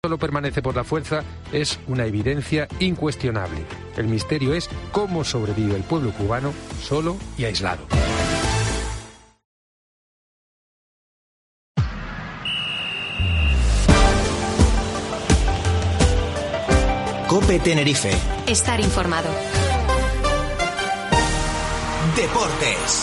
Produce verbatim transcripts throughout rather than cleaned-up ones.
solo permanece por la fuerza es una evidencia incuestionable. El misterio es cómo sobrevive el pueblo cubano solo y aislado. COPE Tenerife. Estar informado. Deportes.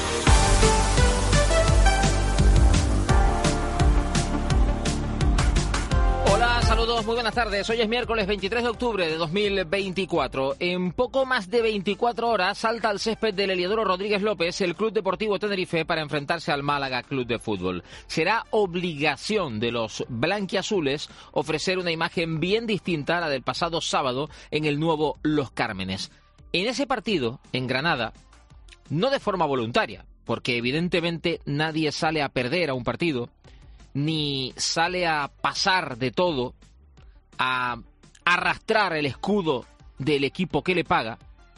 Hola, saludos, muy buenas tardes. Hoy es miércoles veintitrés de octubre de dos mil veinticuatro. En poco más de veinticuatro horas salta al césped del Heliodoro Rodríguez López el Club Deportivo Tenerife para enfrentarse al Málaga Club de Fútbol. Será obligación de los blanquiazules ofrecer una imagen bien distinta a la del pasado sábado en el nuevo Los Cármenes. En ese partido, en Granada, no de forma voluntaria, porque evidentemente nadie sale a perder a un partido, ni sale a pasar de todo, a arrastrar el escudo del equipo que le paga,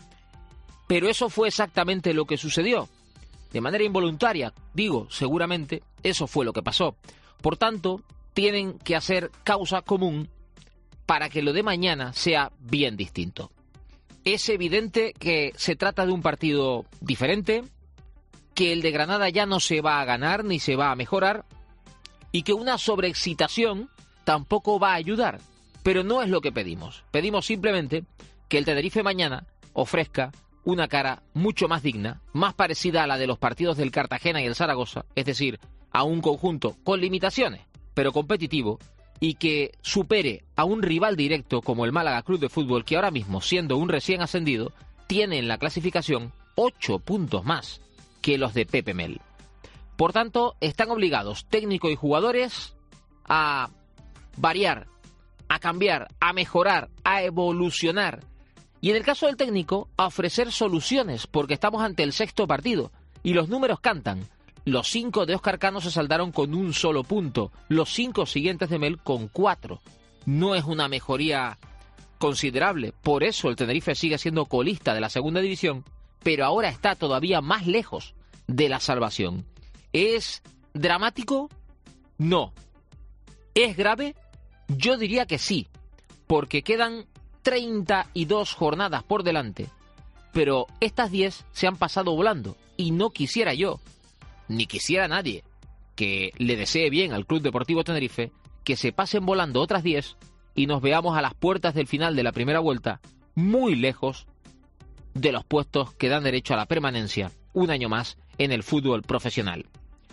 pero eso fue exactamente lo que sucedió. De manera involuntaria, digo, seguramente, eso fue lo que pasó. Por tanto, tienen que hacer causa común para que lo de mañana sea bien distinto. Es evidente que se trata de un partido diferente, que el de Granada ya no se va a ganar ni se va a mejorar, y que una sobreexcitación tampoco va a ayudar. Pero no es lo que pedimos. Pedimos simplemente que el Tenerife mañana ofrezca una cara mucho más digna, más parecida a la de los partidos del Cartagena y el Zaragoza, es decir, a un conjunto con limitaciones, pero competitivo, y que supere a un rival directo como el Málaga Club de Fútbol, que ahora mismo, siendo un recién ascendido, tiene en la clasificación ocho puntos más que los de Pepe Mel. Por tanto, están obligados técnico y jugadores a variar, a cambiar, a mejorar, a evolucionar. Y en el caso del técnico, a ofrecer soluciones, porque estamos ante el sexto partido y los números cantan. Los cinco de Óscar Cano se saldaron con un solo punto, los cinco siguientes de Mel con cuatro. No es una mejoría considerable, por eso el Tenerife sigue siendo colista de la segunda división, pero ahora está todavía más lejos de la salvación. ¿Es dramático? No. ¿Es grave? Yo diría que sí, porque quedan treinta y dos jornadas por delante, pero estas diez se han pasado volando, y no quisiera yo, ni quisiera nadie, que le desee bien al Club Deportivo Tenerife, que se pasen volando otras diez y nos veamos a las puertas del final de la primera vuelta, muy lejos de los puestos que dan derecho a la permanencia, un año más, en el fútbol profesional.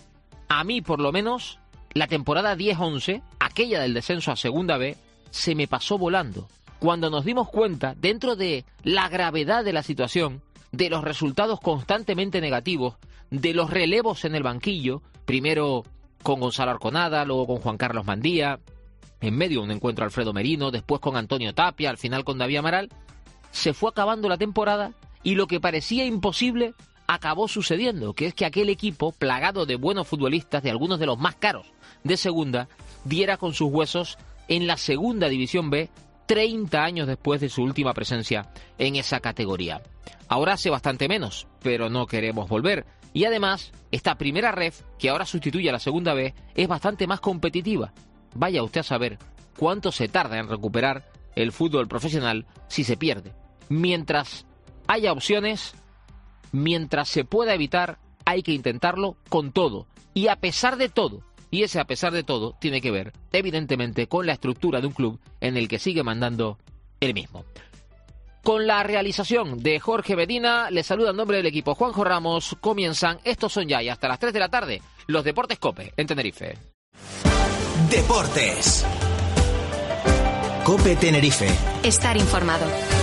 A mí, por lo menos, la temporada diez once, aquella del descenso a Segunda B, se me pasó volando. Cuando nos dimos cuenta, dentro de la gravedad de la situación, de los resultados constantemente negativos, de los relevos en el banquillo, primero con Gonzalo Arconada, luego con Juan Carlos Mandía, en medio un encuentro Alfredo Merino, después con Antonio Tapia, al final con David Amaral, se fue acabando la temporada y lo que parecía imposible acabó sucediendo, que es que aquel equipo, plagado de buenos futbolistas, de algunos de los más caros de segunda, diera con sus huesos en la segunda división B, treinta años después de su última presencia en esa categoría. Ahora hace bastante menos, pero no queremos volver. Y además, esta primera ref, que ahora sustituye a la segunda B, es bastante más competitiva. Vaya usted a saber cuánto se tarda en recuperar el fútbol profesional si se pierde. Mientras haya opciones, mientras se pueda evitar, hay que intentarlo con todo. Y a pesar de todo, y ese a pesar de todo tiene que ver, evidentemente, con la estructura de un club en el que sigue mandando él mismo. Con la realización de Jorge Medina, le saluda en nombre del equipo Juanjo Ramos. Comienzan, estos son ya y hasta las tres de la tarde, los Deportes COPE en Tenerife. Deportes. COPE Tenerife. Estar informado.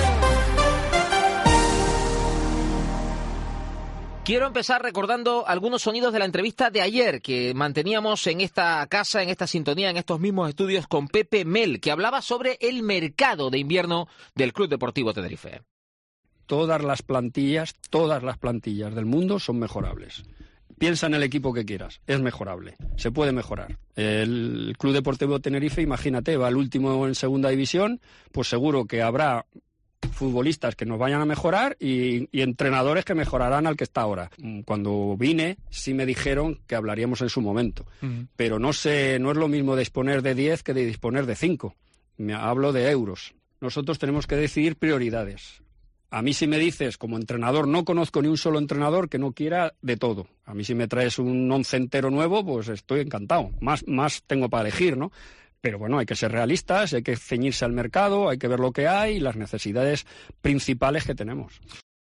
Quiero empezar recordando algunos sonidos de la entrevista de ayer que manteníamos en esta casa, en esta sintonía, en estos mismos estudios con Pepe Mel, que hablaba sobre el mercado de invierno del Club Deportivo Tenerife. Todas las plantillas, todas las plantillas del mundo son mejorables. Piensa en el equipo que quieras, es mejorable, se puede mejorar. El Club Deportivo Tenerife, imagínate, va al último en segunda división, pues seguro que habrá futbolistas que nos vayan a mejorar y, y entrenadores que mejorarán al que está ahora. Cuando vine, sí me dijeron que hablaríamos en su momento. Uh-huh. Pero no sé, no es lo mismo disponer de diez que de disponer de cinco. Me hablo de euros. Nosotros tenemos que decidir prioridades. A mí si me dices, como entrenador, no conozco ni un solo entrenador que no quiera de todo. A mí si me traes un once entero nuevo, pues estoy encantado. Más, más tengo para elegir, ¿no? Pero bueno, hay que ser realistas, hay que ceñirse al mercado, hay que ver lo que hay y las necesidades principales que tenemos.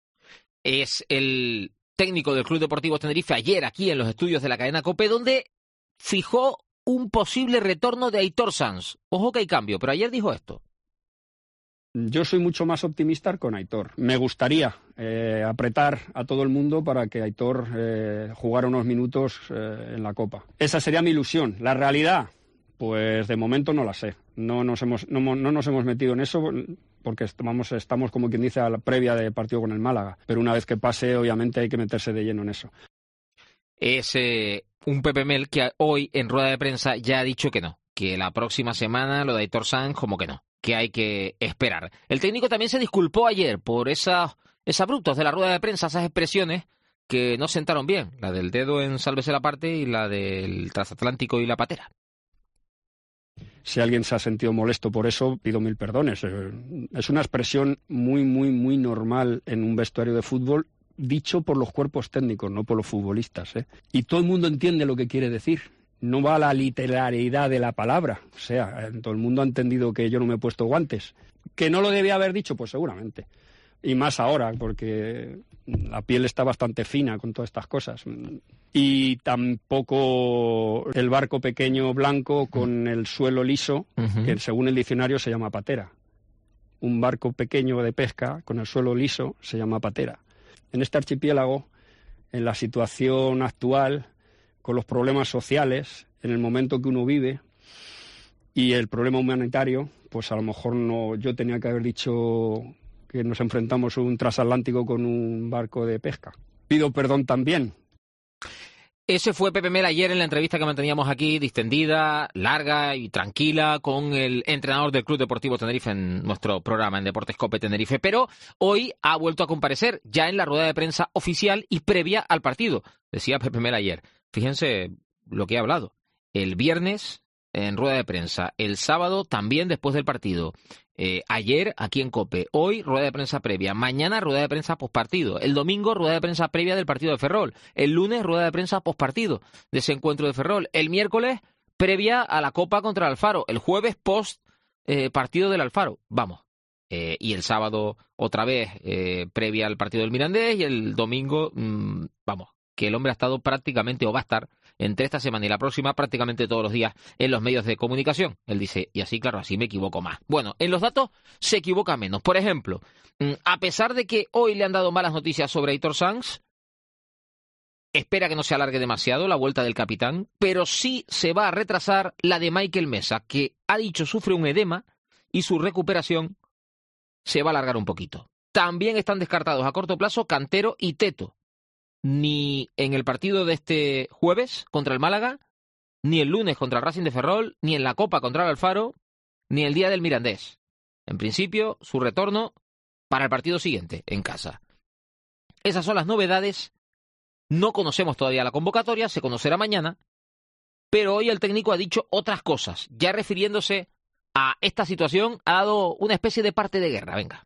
Es el técnico del Club Deportivo Tenerife ayer aquí en los estudios de la cadena COPE, donde fijó un posible retorno de Aitor Sanz. Ojo que hay cambio, pero ayer dijo esto. Yo soy mucho más optimista con Aitor. Me gustaría eh, apretar a todo el mundo para que Aitor eh, jugara unos minutos eh, en la Copa. Esa sería mi ilusión. La realidad, pues de momento no la sé. No nos hemos, no, no nos hemos metido en eso porque estamos, estamos, como quien dice, a la previa de partido con el Málaga. Pero una vez que pase, obviamente hay que meterse de lleno en eso. Es eh, un Pepe Mel que hoy en rueda de prensa ya ha dicho que no, que la próxima semana lo de Aitor Sanz como que no, que hay que esperar. El técnico también se disculpó ayer por esas, esos abruptos de la rueda de prensa, esas expresiones que no sentaron bien, la del dedo en sálvese la parte y la del transatlántico y la patera. Si alguien se ha sentido molesto por eso, pido mil perdones. Es una expresión muy, muy, muy normal en un vestuario de fútbol, dicho por los cuerpos técnicos, no por los futbolistas, ¿eh? Y todo el mundo entiende lo que quiere decir. No va a la literalidad de la palabra. O sea, todo el mundo ha entendido que yo no me he puesto guantes. ¿Que no lo debía haber dicho? Pues seguramente. Y más ahora, porque la piel está bastante fina con todas estas cosas. Y tampoco el barco pequeño blanco con el suelo liso, uh-huh. que según el diccionario se llama patera. Un barco pequeño de pesca con el suelo liso se llama patera. En este archipiélago, en la situación actual, con los problemas sociales, en el momento que uno vive y el problema humanitario, pues a lo mejor no, yo tenía que haber dicho que nos enfrentamos a un transatlántico con un barco de pesca. Pido perdón también. Ese fue Pepe Mel ayer en la entrevista que manteníamos aquí, distendida, larga y tranquila, con el entrenador del Club Deportivo Tenerife en nuestro programa en Deportes COPE Tenerife. Pero hoy ha vuelto a comparecer ya en la rueda de prensa oficial y previa al partido. Decía Pepe Mel ayer. Fíjense lo que he hablado. El viernes en rueda de prensa, el sábado también después del partido, eh, ayer aquí en COPE, hoy rueda de prensa previa, mañana rueda de prensa postpartido, el domingo rueda de prensa previa del partido de Ferrol, el lunes rueda de prensa postpartido de ese encuentro de Ferrol, el miércoles previa a la Copa contra el Alfaro, el jueves post eh, partido del Alfaro, vamos. Eh, y el sábado otra vez eh, previa al partido del Mirandés y el domingo, mmm, vamos, que el hombre ha estado prácticamente, o va a estar, entre esta semana y la próxima, prácticamente todos los días en los medios de comunicación. Él dice, y así, claro, así me equivoco más. Bueno, en los datos se equivoca menos. Por ejemplo, a pesar de que hoy le han dado malas noticias sobre Aitor Sanz, espera que no se alargue demasiado la vuelta del capitán, pero sí se va a retrasar la de Michael Mesa, que ha dicho sufre un edema y su recuperación se va a alargar un poquito. También están descartados a corto plazo Cantero y Teto. Ni en el partido de este jueves contra el Málaga, ni el lunes contra el Racing de Ferrol, ni en la Copa contra el Alfaro, ni el día del Mirandés. En principio, su retorno para el partido siguiente, en casa. Esas son las novedades. No conocemos todavía la convocatoria, se conocerá mañana, pero hoy el técnico ha dicho otras cosas. Ya refiriéndose a esta situación, ha dado una especie de parte de guerra. Venga.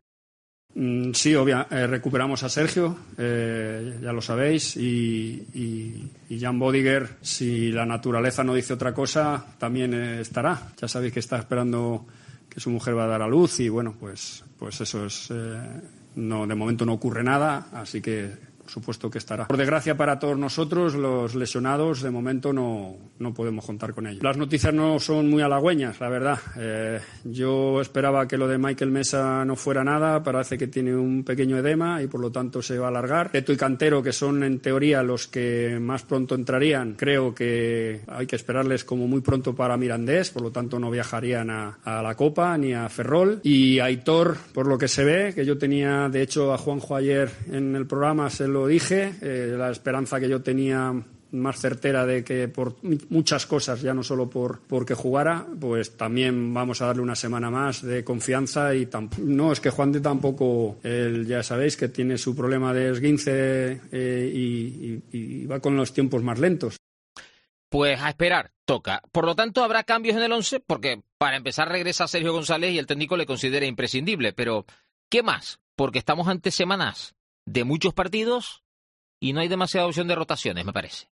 Sí, obvia, eh, recuperamos a Sergio, eh, ya lo sabéis, y, y, y Jan Bodiger, si la naturaleza no dice otra cosa, también eh, estará. Ya sabéis que está esperando que su mujer va a dar a luz y bueno, pues, pues eso es, eh, no, de momento no ocurre nada, así que por supuesto que estará. Por desgracia para todos nosotros, los lesionados, de momento no, no podemos contar con ellos. Las noticias no son muy halagüeñas, la verdad. Eh, yo esperaba que lo de Michael Mesa no fuera nada, parece que tiene un pequeño edema y por lo tanto se va a alargar. Teto y Cantero, que son en teoría los que más pronto entrarían, creo que hay que esperarles como muy pronto para Mirandés, por lo tanto no viajarían a, a la Copa ni a Ferrol. Y Aitor, por lo que se ve, que yo tenía, de hecho a Juanjo ayer en el programa se lo dije, eh, la esperanza que yo tenía más certera de que por muchas cosas, ya no solo por porque jugara, pues también vamos a darle una semana más de confianza. Y tamp- no es que Juande tampoco, él, ya sabéis que tiene su problema de esguince eh, y, y, y va con los tiempos más lentos. Pues a esperar, toca. Por lo tanto, habrá cambios en el once, porque para empezar regresa Sergio González y el técnico le considera imprescindible. Pero, ¿qué más? Porque estamos ante semanas de muchos partidos y no hay demasiada opción de rotaciones, me parece.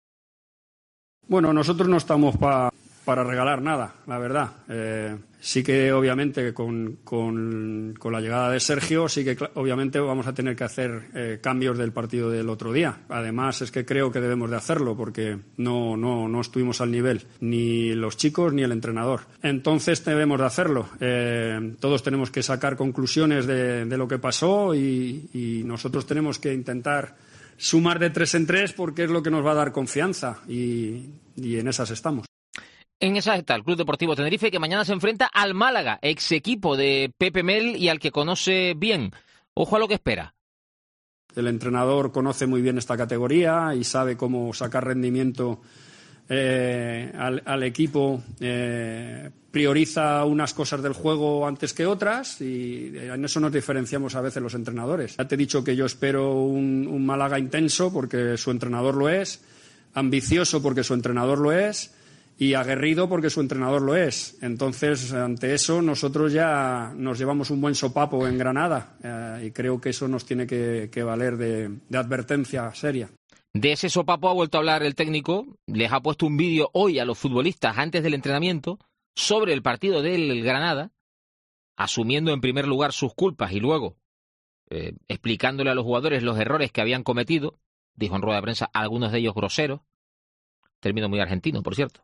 Bueno, nosotros no estamos pa, para regalar nada, la verdad. Eh, sí que, obviamente, con, con, con la llegada de Sergio, sí que, obviamente, vamos a tener que hacer eh, cambios del partido del otro día. Además, es que creo que debemos de hacerlo, porque no, no, no estuvimos al nivel, ni los chicos ni el entrenador. Entonces, debemos de hacerlo. Eh, todos tenemos que sacar conclusiones de, de lo que pasó y, y nosotros tenemos que intentar sumar de tres en tres, porque es lo que nos va a dar confianza, y, y en esas estamos. En esas está el Club Deportivo Tenerife, que mañana se enfrenta al Málaga, ex equipo de Pepe Mel y al que conoce bien. Ojo a lo que espera. El entrenador conoce muy bien esta categoría y sabe cómo sacar rendimiento eh, al, al equipo. Eh, prioriza unas cosas del juego antes que otras, y en eso nos diferenciamos a veces los entrenadores. Ya te he dicho que yo espero un, un Málaga intenso, porque su entrenador lo es, ambicioso porque su entrenador lo es, y aguerrido porque su entrenador lo es. Entonces, ante eso, nosotros ya nos llevamos un buen sopapo en Granada, eh, y creo que eso nos tiene que, que valer de, de advertencia seria. De ese sopapo ha vuelto a hablar el técnico. Les ha puesto un vídeo hoy a los futbolistas antes del entrenamiento sobre el partido del Granada, asumiendo en primer lugar sus culpas y luego eh, explicándole a los jugadores los errores que habían cometido. Dijo en rueda de prensa, algunos de ellos groseros. Término muy argentino, por cierto.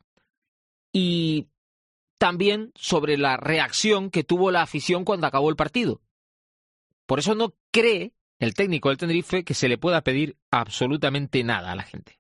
Y también sobre la reacción que tuvo la afición cuando acabó el partido. Por eso no cree el técnico del Tenerife que se le pueda pedir absolutamente nada a la gente.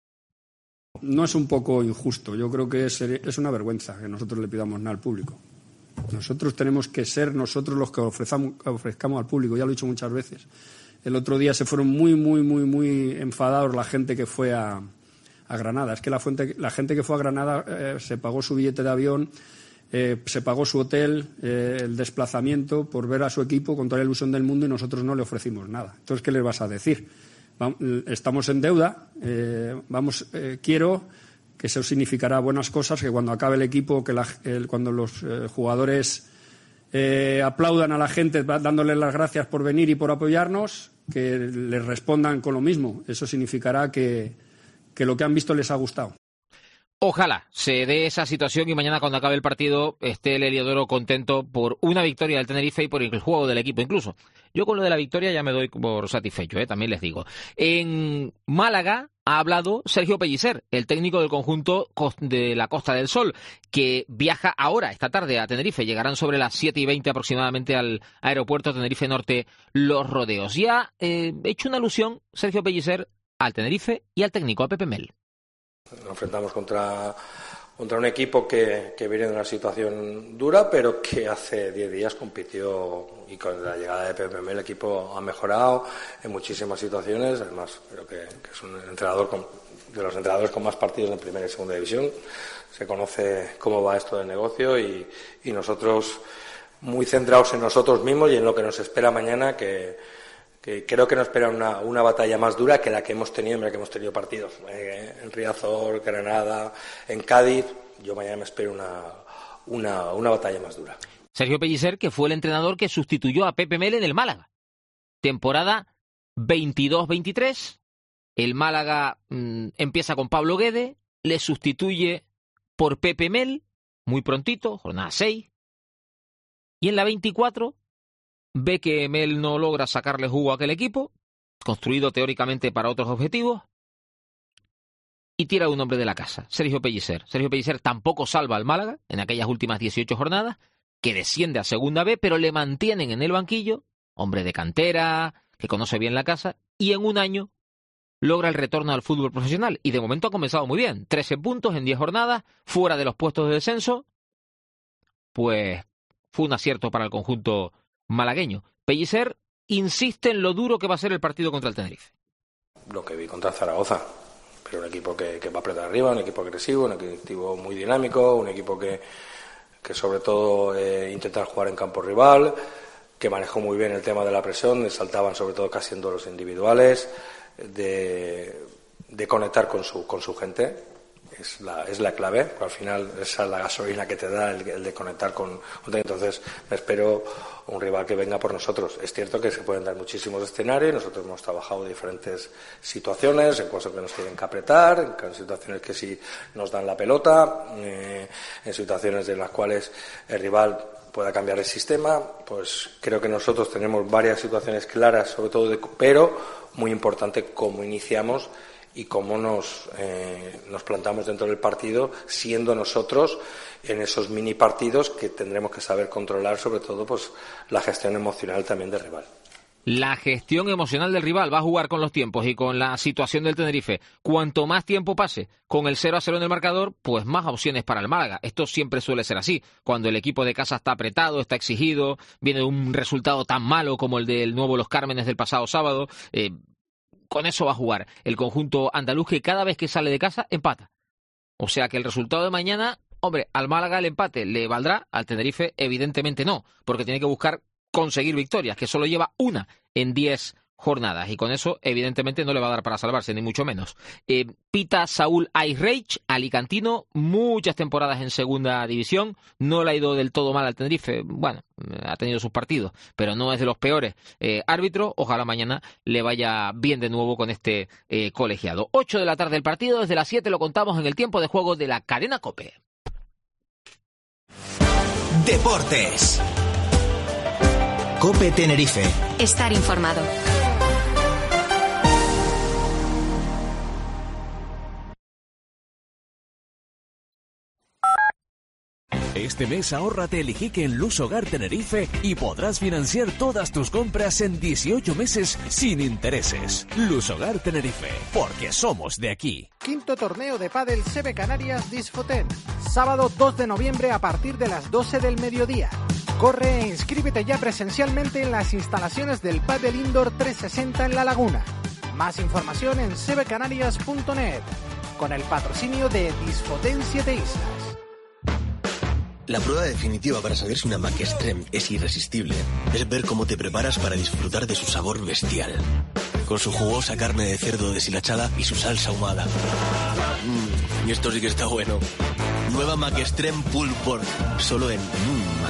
No es un poco injusto. Yo creo que es, es una vergüenza que nosotros le pidamos nada al público. Nosotros tenemos que ser nosotros los que ofrezcamos, ofrezcamos al público. Ya lo he dicho muchas veces. El otro día se fueron muy, muy, muy, muy enfadados la gente que fue a, a Granada. Es que la, fuente, la gente que fue a Granada eh, se pagó su billete de avión, eh, se pagó su hotel, eh, el desplazamiento por ver a su equipo con toda la ilusión del mundo, y nosotros no le ofrecimos nada. Entonces, ¿qué les vas a decir? Estamos en deuda, eh, vamos, eh, quiero que eso significará buenas cosas, que cuando acabe el equipo, que la, el, cuando los eh, jugadores eh, aplaudan a la gente dándoles las gracias por venir y por apoyarnos, que les respondan con lo mismo. Eso significará que, que lo que han visto les ha gustado. Ojalá se dé esa situación y mañana, cuando acabe el partido, esté el Heliodoro contento por una victoria del Tenerife y por el juego del equipo incluso. Yo con lo de la victoria ya me doy por satisfecho, ¿eh? También les digo. En Málaga ha hablado Sergio Pellicer, el técnico del conjunto de la Costa del Sol, que viaja ahora, esta tarde, a Tenerife. Llegarán sobre las siete y veinte aproximadamente al aeropuerto Tenerife Norte Los Rodeos. Y ha eh, hecho una alusión Sergio Pellicer al Tenerife y al técnico, a Pepe Mel. Nos enfrentamos contra, contra un equipo que, que viene de una situación dura, pero que hace diez días compitió, y con la llegada de Pepe Mel el equipo ha mejorado en muchísimas situaciones. Además, creo que, que es un entrenador con, de los entrenadores con más partidos en primera y segunda división. Se conoce cómo va esto del negocio, y, y nosotros muy centrados en nosotros mismos y en lo que nos espera mañana, que que creo que nos espera una, una batalla más dura que la que hemos tenido, mira que hemos tenido partidos eh, en Riazor, Granada, en Cádiz. Yo mañana me espero una, una, una batalla más dura. Sergio Pellicer, que fue el entrenador que sustituyó a Pepe Mel en el Málaga. Temporada veintidós veintitrés, el Málaga mmm, empieza con Pablo Guede, le sustituye por Pepe Mel, muy prontito, jornada seis, y en la veinticuatro ve que Mel no logra sacarle jugo a aquel equipo, construido teóricamente para otros objetivos, y tira un hombre de la casa, Sergio Pellicer. Sergio Pellicer tampoco salva al Málaga en aquellas últimas dieciocho jornadas, que desciende a Segunda B, pero le mantienen en el banquillo, hombre de cantera, que conoce bien la casa, y en un año logra el retorno al fútbol profesional. Y de momento ha comenzado muy bien, trece puntos en diez jornadas, fuera de los puestos de descenso. Pues fue un acierto para el conjunto malagueño. Pellicer insiste en lo duro que va a ser el partido contra el Tenerife. Lo que vi contra Zaragoza, pero un equipo que, que va a apretar arriba, un equipo agresivo, un equipo muy dinámico, un equipo que, que sobre todo eh, intenta jugar en campo rival, que manejó muy bien el tema de la presión, saltaban sobre todo casi en duelos individuales, de, de conectar con su, con su gente. Es la, es la clave, al final esa es la gasolina que te da el, el de conectar con, entonces me espero un rival que venga por nosotros. Es cierto que se pueden dar muchísimos escenarios, nosotros hemos trabajado diferentes situaciones, en cosas que nos tienen que apretar, en situaciones que sí nos dan la pelota, eh, en situaciones en las cuales el rival pueda cambiar el sistema, pues creo que nosotros tenemos varias situaciones claras, sobre todo, de, pero muy importante cómo iniciamos y cómo nos, eh, nos plantamos dentro del partido, siendo nosotros en esos mini partidos que tendremos que saber controlar, sobre todo pues la gestión emocional también del rival. La gestión emocional del rival va a jugar con los tiempos y con la situación del Tenerife. Cuanto más tiempo pase con el cero a cero en el marcador, pues más opciones para el Málaga. Esto siempre suele ser así. Cuando el equipo de casa está apretado, está exigido, viene de un resultado tan malo como el del nuevo Los Cármenes del pasado sábado, eh, con eso va a jugar el conjunto andaluz, que cada vez que sale de casa empata. O sea que el resultado de mañana, hombre, al Málaga el empate le valdrá, al Tenerife evidentemente no, porque tiene que buscar conseguir victorias, que solo lleva una en diez jornadas, y con eso evidentemente no le va a dar para salvarse, ni mucho menos. Eh, pita Saúl Aizreich, alicantino, muchas temporadas en segunda división, no le ha ido del todo mal al Tenerife, bueno, ha tenido sus partidos, pero no es de los peores eh, árbitros. Ojalá mañana le vaya bien de nuevo con este eh, colegiado. ocho de la tarde el partido, desde las siete lo contamos en el tiempo de juego de la cadena COPE. Deportes. COPE Tenerife. Estar informado. Este mes ahórrate el Ijique en Luz Hogar Tenerife y podrás financiar todas tus compras en dieciocho meses sin intereses. Luz Hogar Tenerife, porque somos de aquí. Quinto torneo de pádel C B Canarias Disfoten. Sábado dos de noviembre a partir de las doce del mediodía. Corre e inscríbete ya presencialmente en las instalaciones del Pádel Indoor trescientos sesenta en La Laguna. Más información en c b canarias punto net, con el patrocinio de Disfoten Siete Islas. La prueba definitiva para saber si una Mac Extreme es irresistible es ver cómo te preparas para disfrutar de su sabor bestial. Con su jugosa carne de cerdo deshilachada y su salsa ahumada. Mmm, y esto sí que está bueno. Nueva Mac Extreme Pulled Pork, solo en mmm,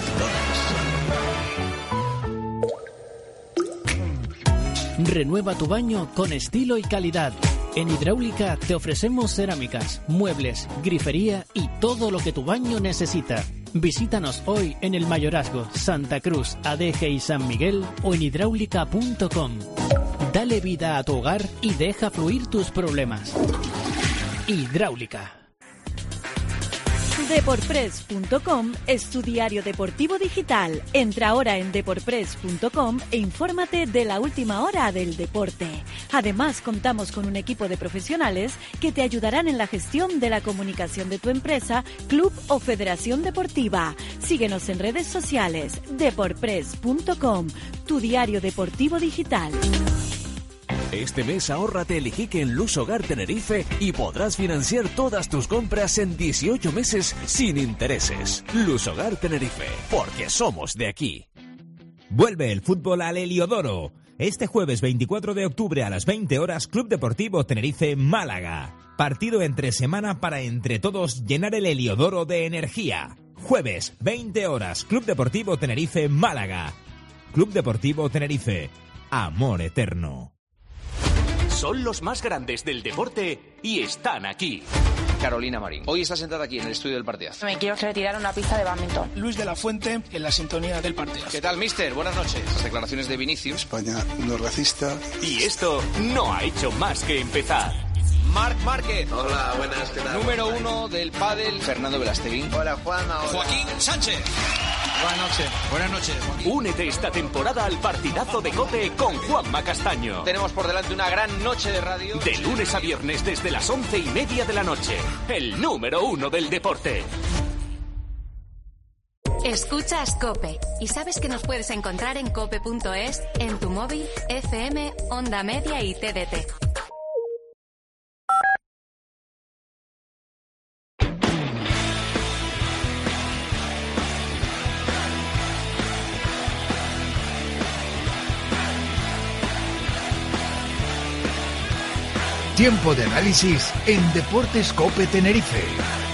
McDonald's. Renueva tu baño con estilo y calidad. En Hidráulica te ofrecemos cerámicas, muebles, grifería y todo lo que tu baño necesita. Visítanos hoy en el Mayorazgo, Santa Cruz, Adeje y San Miguel o en hidráulica punto com. Dale vida a tu hogar y deja fluir tus problemas. Hidráulica. Deporpress punto com es tu diario deportivo digital. Entra ahora en deporpress punto com e infórmate de la última hora del deporte. Además, contamos con un equipo de profesionales que te ayudarán en la gestión de la comunicación de tu empresa, club o federación deportiva. Síguenos en redes sociales. Deporpress punto com, tu diario deportivo digital. Este mes ahórrate el Ijique en Luz Hogar Tenerife y podrás financiar todas tus compras en dieciocho meses sin intereses. Luz Hogar Tenerife, porque somos de aquí. Vuelve el fútbol al Heliodoro. Este jueves veinticuatro de octubre a las veinte horas, Club Deportivo Tenerife Málaga. Partido entre semana para entre todos llenar el Heliodoro de energía. Jueves, veinte horas, Club Deportivo Tenerife Málaga. Club Deportivo Tenerife, amor eterno. Son los más grandes del deporte y están aquí. Carolina Marín. Hoy está sentada aquí en el estudio del partidazo. Me quiero retirar una pista de bádminton. Luis de la Fuente en la sintonía del partidazo. ¿Qué tal, mister? Buenas noches. Las declaraciones de Vinicius. España no es racista. Y esto no ha hecho más que empezar. Marc Márquez. Hola, buenas, ¿qué tal? Número uno del pádel. Fernando Velasteguín. Hola, Juanma. Hola. Joaquín Sánchez. Buenas noches. Buenas noches, Joaquín. Únete esta temporada al partidazo de COPE con Juanma Castaño. Tenemos por delante una gran noche de radio. De lunes a viernes desde las once y media de la noche. El número uno del deporte. Escuchas COPE y sabes que nos puedes encontrar en cope punto es, en tu móvil, F M, Onda Media y T D T. Tiempo de análisis en Deportes COPE Tenerife.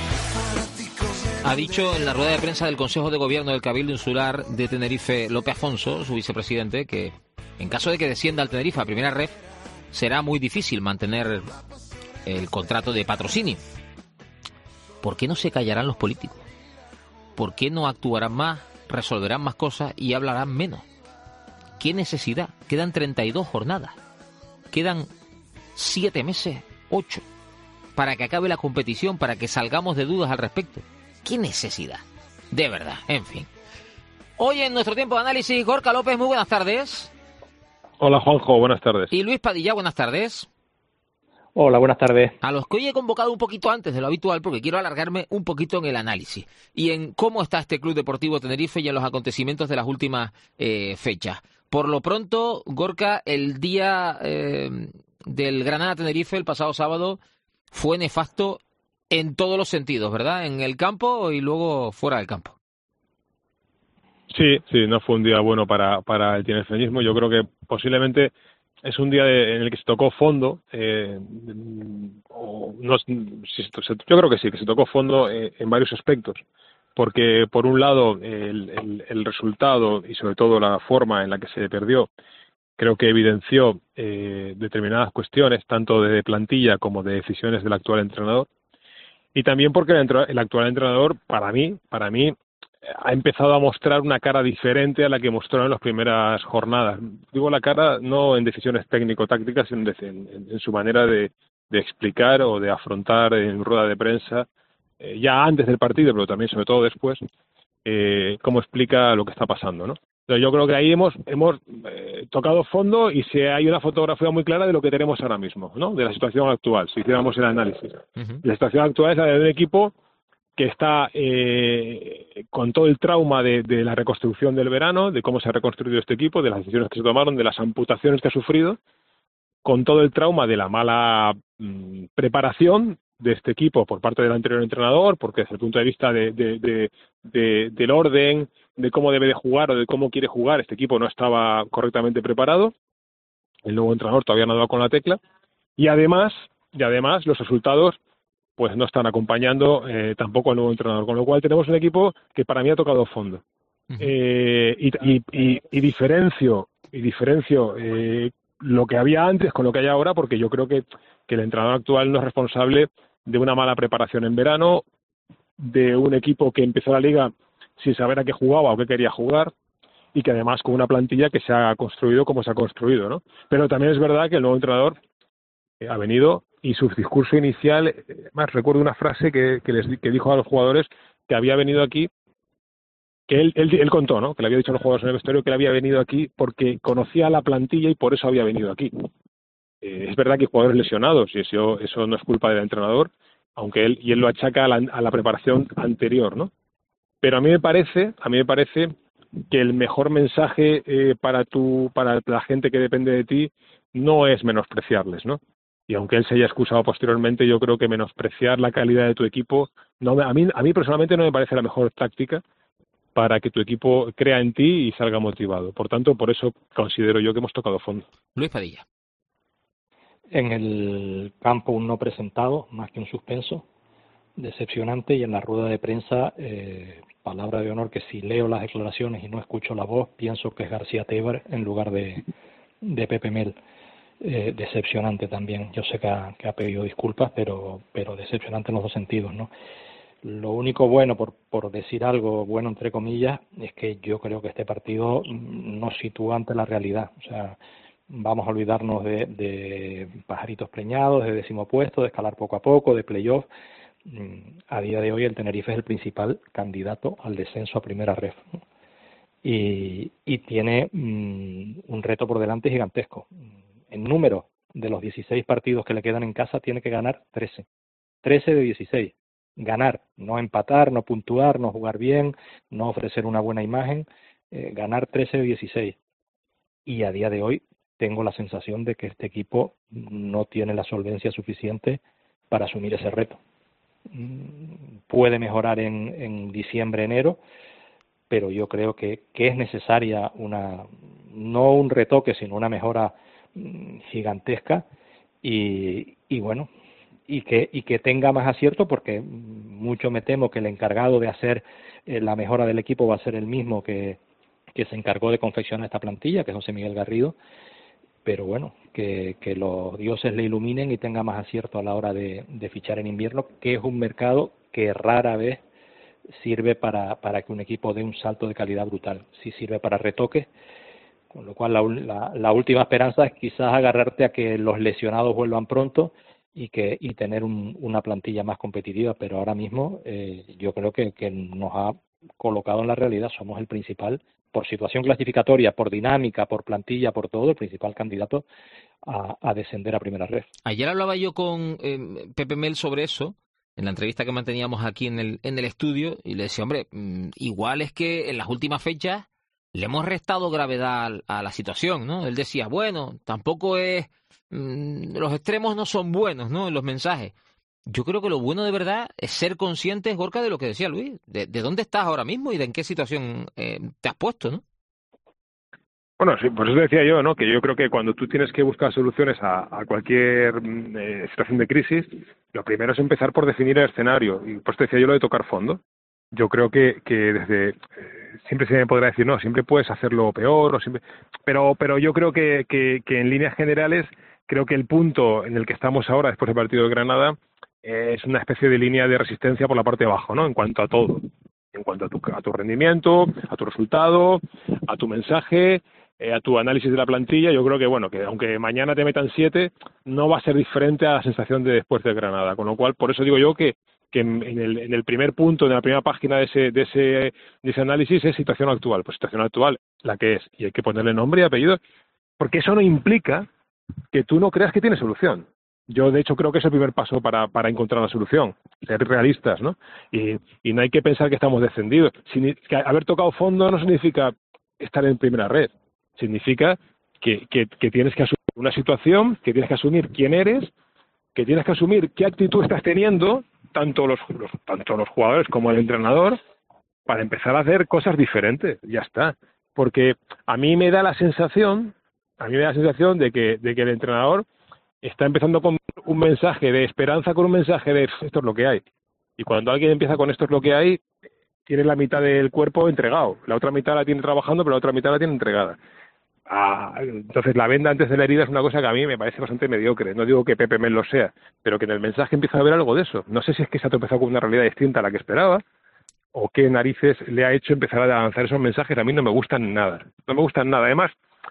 Ha dicho en la rueda de prensa del Consejo de Gobierno del Cabildo Insular de Tenerife, Lope Afonso, su vicepresidente, que en caso de que descienda al Tenerife a primera ref, será muy difícil mantener el contrato de patrocinio. ¿Por qué no se callarán los políticos? ¿Por qué no actuarán más, resolverán más cosas y hablarán menos? ¿Qué necesidad? Quedan treinta y dos jornadas. Quedan siete meses, ocho, para que acabe la competición, para que salgamos de dudas al respecto. ¿Qué necesidad? De verdad, en fin. Hoy en nuestro tiempo de análisis, Gorka López, muy buenas tardes. Hola Juanjo, buenas tardes. Y Luis Padilla, buenas tardes. Hola, buenas tardes. A los que hoy he convocado un poquito antes de lo habitual, porque quiero alargarme un poquito en el análisis y en cómo está este Club Deportivo Tenerife y en los acontecimientos de las últimas eh, fechas. Por lo pronto, Gorka, el día eh, del Granada-Tenerife, el pasado sábado, fue nefasto en todos los sentidos, ¿verdad? En el campo y luego fuera del campo. Sí, sí, no fue un día bueno para, para el tinerfeñismo. Yo creo que posiblemente es un día de, en el que se tocó fondo. Eh, o no, si, yo creo que sí, que se tocó fondo eh, en varios aspectos. Porque, por un lado, el, el, el resultado y, sobre todo, la forma en la que se perdió, creo que evidenció eh, determinadas cuestiones, tanto de plantilla como de decisiones del actual entrenador. Y también porque el, el actual entrenador, para mí, para mí, ha empezado a mostrar una cara diferente a la que mostró en las primeras jornadas. Digo la cara no en decisiones técnico-tácticas, sino en, en, en su manera de, de explicar o de afrontar en rueda de prensa, eh, ya antes del partido, pero también sobre todo después, eh, cómo explica lo que está pasando, ¿no? Entonces, yo creo que ahí hemos hemos eh, tocado fondo y se hay una fotografía muy clara de lo que tenemos ahora mismo, ¿no? De la situación actual, si hiciéramos el análisis. Uh-huh. La situación actual es la de un equipo que está eh, con todo el trauma de, de la reconstrucción del verano, de cómo se ha reconstruido este equipo, de las decisiones que se tomaron, de las amputaciones que ha sufrido, con todo el trauma de la mala mmm, preparación de este equipo por parte del anterior entrenador, porque desde el punto de vista de, de, de, de, del orden, de cómo debe de jugar o de cómo quiere jugar, este equipo no estaba correctamente preparado. El nuevo entrenador todavía no ha dado con la tecla. Y además, y además los resultados pues no están acompañando eh, tampoco al nuevo entrenador, con lo cual tenemos un equipo que para mí ha tocado fondo. Uh-huh. Eh, y, y, y, y diferencio, y diferencio eh, lo que había antes con lo que hay ahora, porque yo creo que, que el entrenador actual no es responsable de una mala preparación en verano, de un equipo que empezó la liga sin saber a qué jugaba o qué quería jugar, y que además con una plantilla que se ha construido como se ha construido, ¿no? Pero también es verdad que el nuevo entrenador eh, ha venido y su discurso inicial, más recuerdo una frase que, que les que dijo a los jugadores que había venido aquí, que él, él, él contó, ¿no? Que le había dicho a los jugadores en el vestuario que él había venido aquí porque conocía la plantilla y por eso había venido aquí. Eh, es verdad que hay jugadores lesionados y eso, eso no es culpa del entrenador, aunque él y él lo achaca a la, a la preparación anterior, ¿no? Pero a mí me parece, a mí me parece que el mejor mensaje eh, para tu, para la gente que depende de ti no es menospreciarles, ¿no? Y aunque él se haya excusado posteriormente, yo creo que menospreciar la calidad de tu equipo, no, a mí, a mí personalmente no me parece la mejor táctica para que tu equipo crea en ti y salga motivado. Por tanto, por eso considero yo que hemos tocado fondo. Luis Padilla. En el campo un no presentado, más que un suspenso, decepcionante, y en la rueda de prensa, eh, palabra de honor que si leo las declaraciones y no escucho la voz, pienso que es García Teber en lugar de, de Pepe Mel. Eh, decepcionante también. Yo sé que ha, que ha pedido disculpas, pero pero decepcionante en los dos sentidos, ¿no? Lo único bueno, por, por decir algo bueno entre comillas, es que yo creo que este partido nos sitúa ante la realidad. O sea, vamos a olvidarnos de, de pajaritos preñados, de décimo puesto, de escalar poco a poco, de playoff. A día de hoy el Tenerife es el principal candidato al descenso a primera ref, ¿no? Y, y tiene mm, un reto por delante gigantesco. En número de los dieciséis partidos que le quedan en casa, tiene que ganar trece. trece de dieciséis. Ganar, no empatar, no puntuar, no jugar bien, no ofrecer una buena imagen. Eh, ganar trece de dieciséis. Y a día de hoy tengo la sensación de que este equipo no tiene la solvencia suficiente para asumir ese reto. Puede mejorar en, en diciembre, enero, pero yo creo que, que es necesaria una, no un retoque, sino una mejora gigantesca, y, y bueno, y que, y que tenga más acierto, porque mucho me temo que el encargado de hacer eh, la mejora del equipo va a ser el mismo que, que se encargó de confeccionar esta plantilla, que es José Miguel Garrido, pero bueno, que, que los dioses le iluminen y tenga más acierto a la hora de, de fichar en invierno, que es un mercado que rara vez sirve para, para que un equipo dé un salto de calidad brutal. Sí sirve para retoques, con lo cual la, la, la última esperanza es quizás agarrarte a que los lesionados vuelvan pronto y que y tener un, una plantilla más competitiva, pero ahora mismo eh, yo creo que, que nos ha colocado en la realidad, somos el principal, por situación clasificatoria, por dinámica, por plantilla, por todo, el principal candidato a, a descender a primera red. Ayer hablaba yo con eh, Pepe Mel sobre eso, en la entrevista que manteníamos aquí en el, en el estudio, y le decía, hombre, mmm, igual es que en las últimas fechas le hemos restado gravedad a, a la situación, ¿no? Él decía, bueno, tampoco es... Mmm, los extremos no son buenos, ¿no?, en los mensajes. Yo creo que lo bueno de verdad es ser conscientes, Gorka, de lo que decía Luis, de, de dónde estás ahora mismo y de en qué situación eh, te has puesto, ¿no? Bueno, sí, por eso decía yo, ¿no?, que yo creo que cuando tú tienes que buscar soluciones a, a cualquier eh, situación de crisis, lo primero es empezar por definir el escenario. Y por eso decía yo lo de tocar fondo. Yo creo que, que desde... Eh, siempre se me podrá decir, no, siempre puedes hacerlo peor, o siempre, pero, pero yo creo que, que, que en líneas generales, creo que el punto en el que estamos ahora, después del partido de Granada, eh, es una especie de línea de resistencia por la parte de abajo, ¿no?, en cuanto a todo. En cuanto a tu, a tu rendimiento, a tu resultado, a tu mensaje... Eh, a tu análisis de la plantilla. Yo creo que, bueno, que aunque mañana te metan siete, no va a ser diferente a la sensación de después de Granada, con lo cual, por eso digo yo que, que en, en, el, en el primer punto, en la primera página de ese, de ese, de ese análisis es situación actual. Pues situación actual, la que es, y hay que ponerle nombre y apellido, porque eso no implica que tú no creas que tiene solución. Yo, de hecho, creo que es el primer paso para, para encontrar la solución, ser realistas, ¿no? Y, y no hay que pensar que estamos descendidos. Sin, que haber tocado fondo no significa estar en primera red. Significa que, que, que tienes que asumir una situación, que tienes que asumir quién eres, que tienes que asumir qué actitud estás teniendo, tanto los, los, tanto los jugadores como el entrenador, para empezar a hacer cosas diferentes. Ya está. Porque a mí me da la sensación, a mí me da la sensación de que, de que el entrenador está empezando con un mensaje de esperanza, con un mensaje de esto es lo que hay. Y cuando alguien empieza con esto es lo que hay, tiene la mitad del cuerpo entregado. La otra mitad la tiene trabajando, pero la otra mitad la tiene entregada. Ah, entonces la venda antes de la herida es una cosa que a mí me parece bastante mediocre. No digo que Pepe Mel lo sea, pero que en el mensaje empieza a haber algo de eso. No sé si es que se ha tropezado con una realidad distinta a la que esperaba, o qué narices le ha hecho empezar a lanzar esos mensajes. A mí no me gustan nada. No me gustan nada. Además,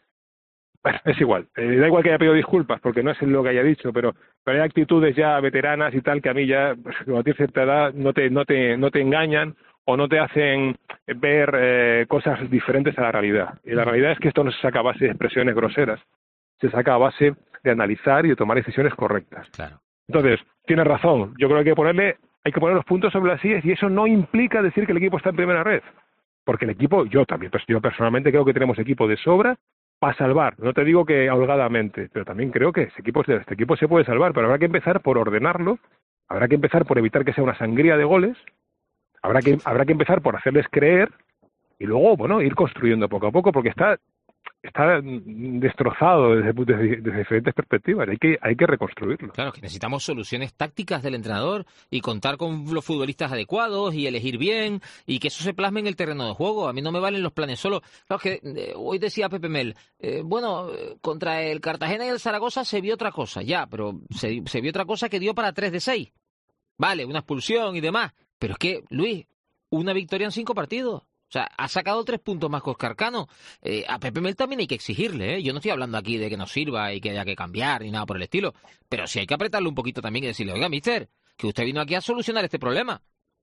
bueno, es igual. Eh, da igual que haya pedido disculpas, porque no es lo que haya dicho, pero, pero hay actitudes ya veteranas y tal que a mí ya, pues, cuando tienes cierta edad, no te, no te, no te engañan o no te hacen ver eh, cosas diferentes a la realidad. Y la realidad es que esto no se saca a base de expresiones groseras, se saca a base de analizar y de tomar decisiones correctas. Claro. Entonces, tienes razón. Yo creo que hay que ponerle, hay que poner los puntos sobre las sillas, y eso no implica decir que el equipo está en primera red. Porque el equipo, yo también, pues yo personalmente creo que tenemos equipo de sobra para salvar. No te digo que holgadamente, pero también creo que este equipo, este equipo se puede salvar, pero habrá que empezar por ordenarlo, habrá que empezar por evitar que sea una sangría de goles. Habrá que, habrá que empezar por hacerles creer y luego, bueno, ir construyendo poco a poco, porque está, está destrozado desde, desde, desde diferentes perspectivas. Hay que, hay que reconstruirlo. Claro, que necesitamos soluciones tácticas del entrenador y contar con los futbolistas adecuados y elegir bien y que eso se plasme en el terreno de juego. A mí no me valen los planes solo. Claro, que eh, hoy decía Pepe Mel, eh, bueno, contra el Cartagena y el Zaragoza se vio otra cosa, ya, pero se, se vio otra cosa que dio para tres de seis. Vale, una expulsión y demás. Pero es que, Luis, una victoria en cinco partidos. O sea, ha sacado tres puntos más que Óscar Cano. Eh, a Pepe Mel también hay que exigirle, ¿eh? Yo no estoy hablando aquí de que nos sirva y que haya que cambiar ni nada por el estilo. Pero sí hay que apretarle un poquito también y decirle, oiga, mister, que usted vino aquí a solucionar este problema.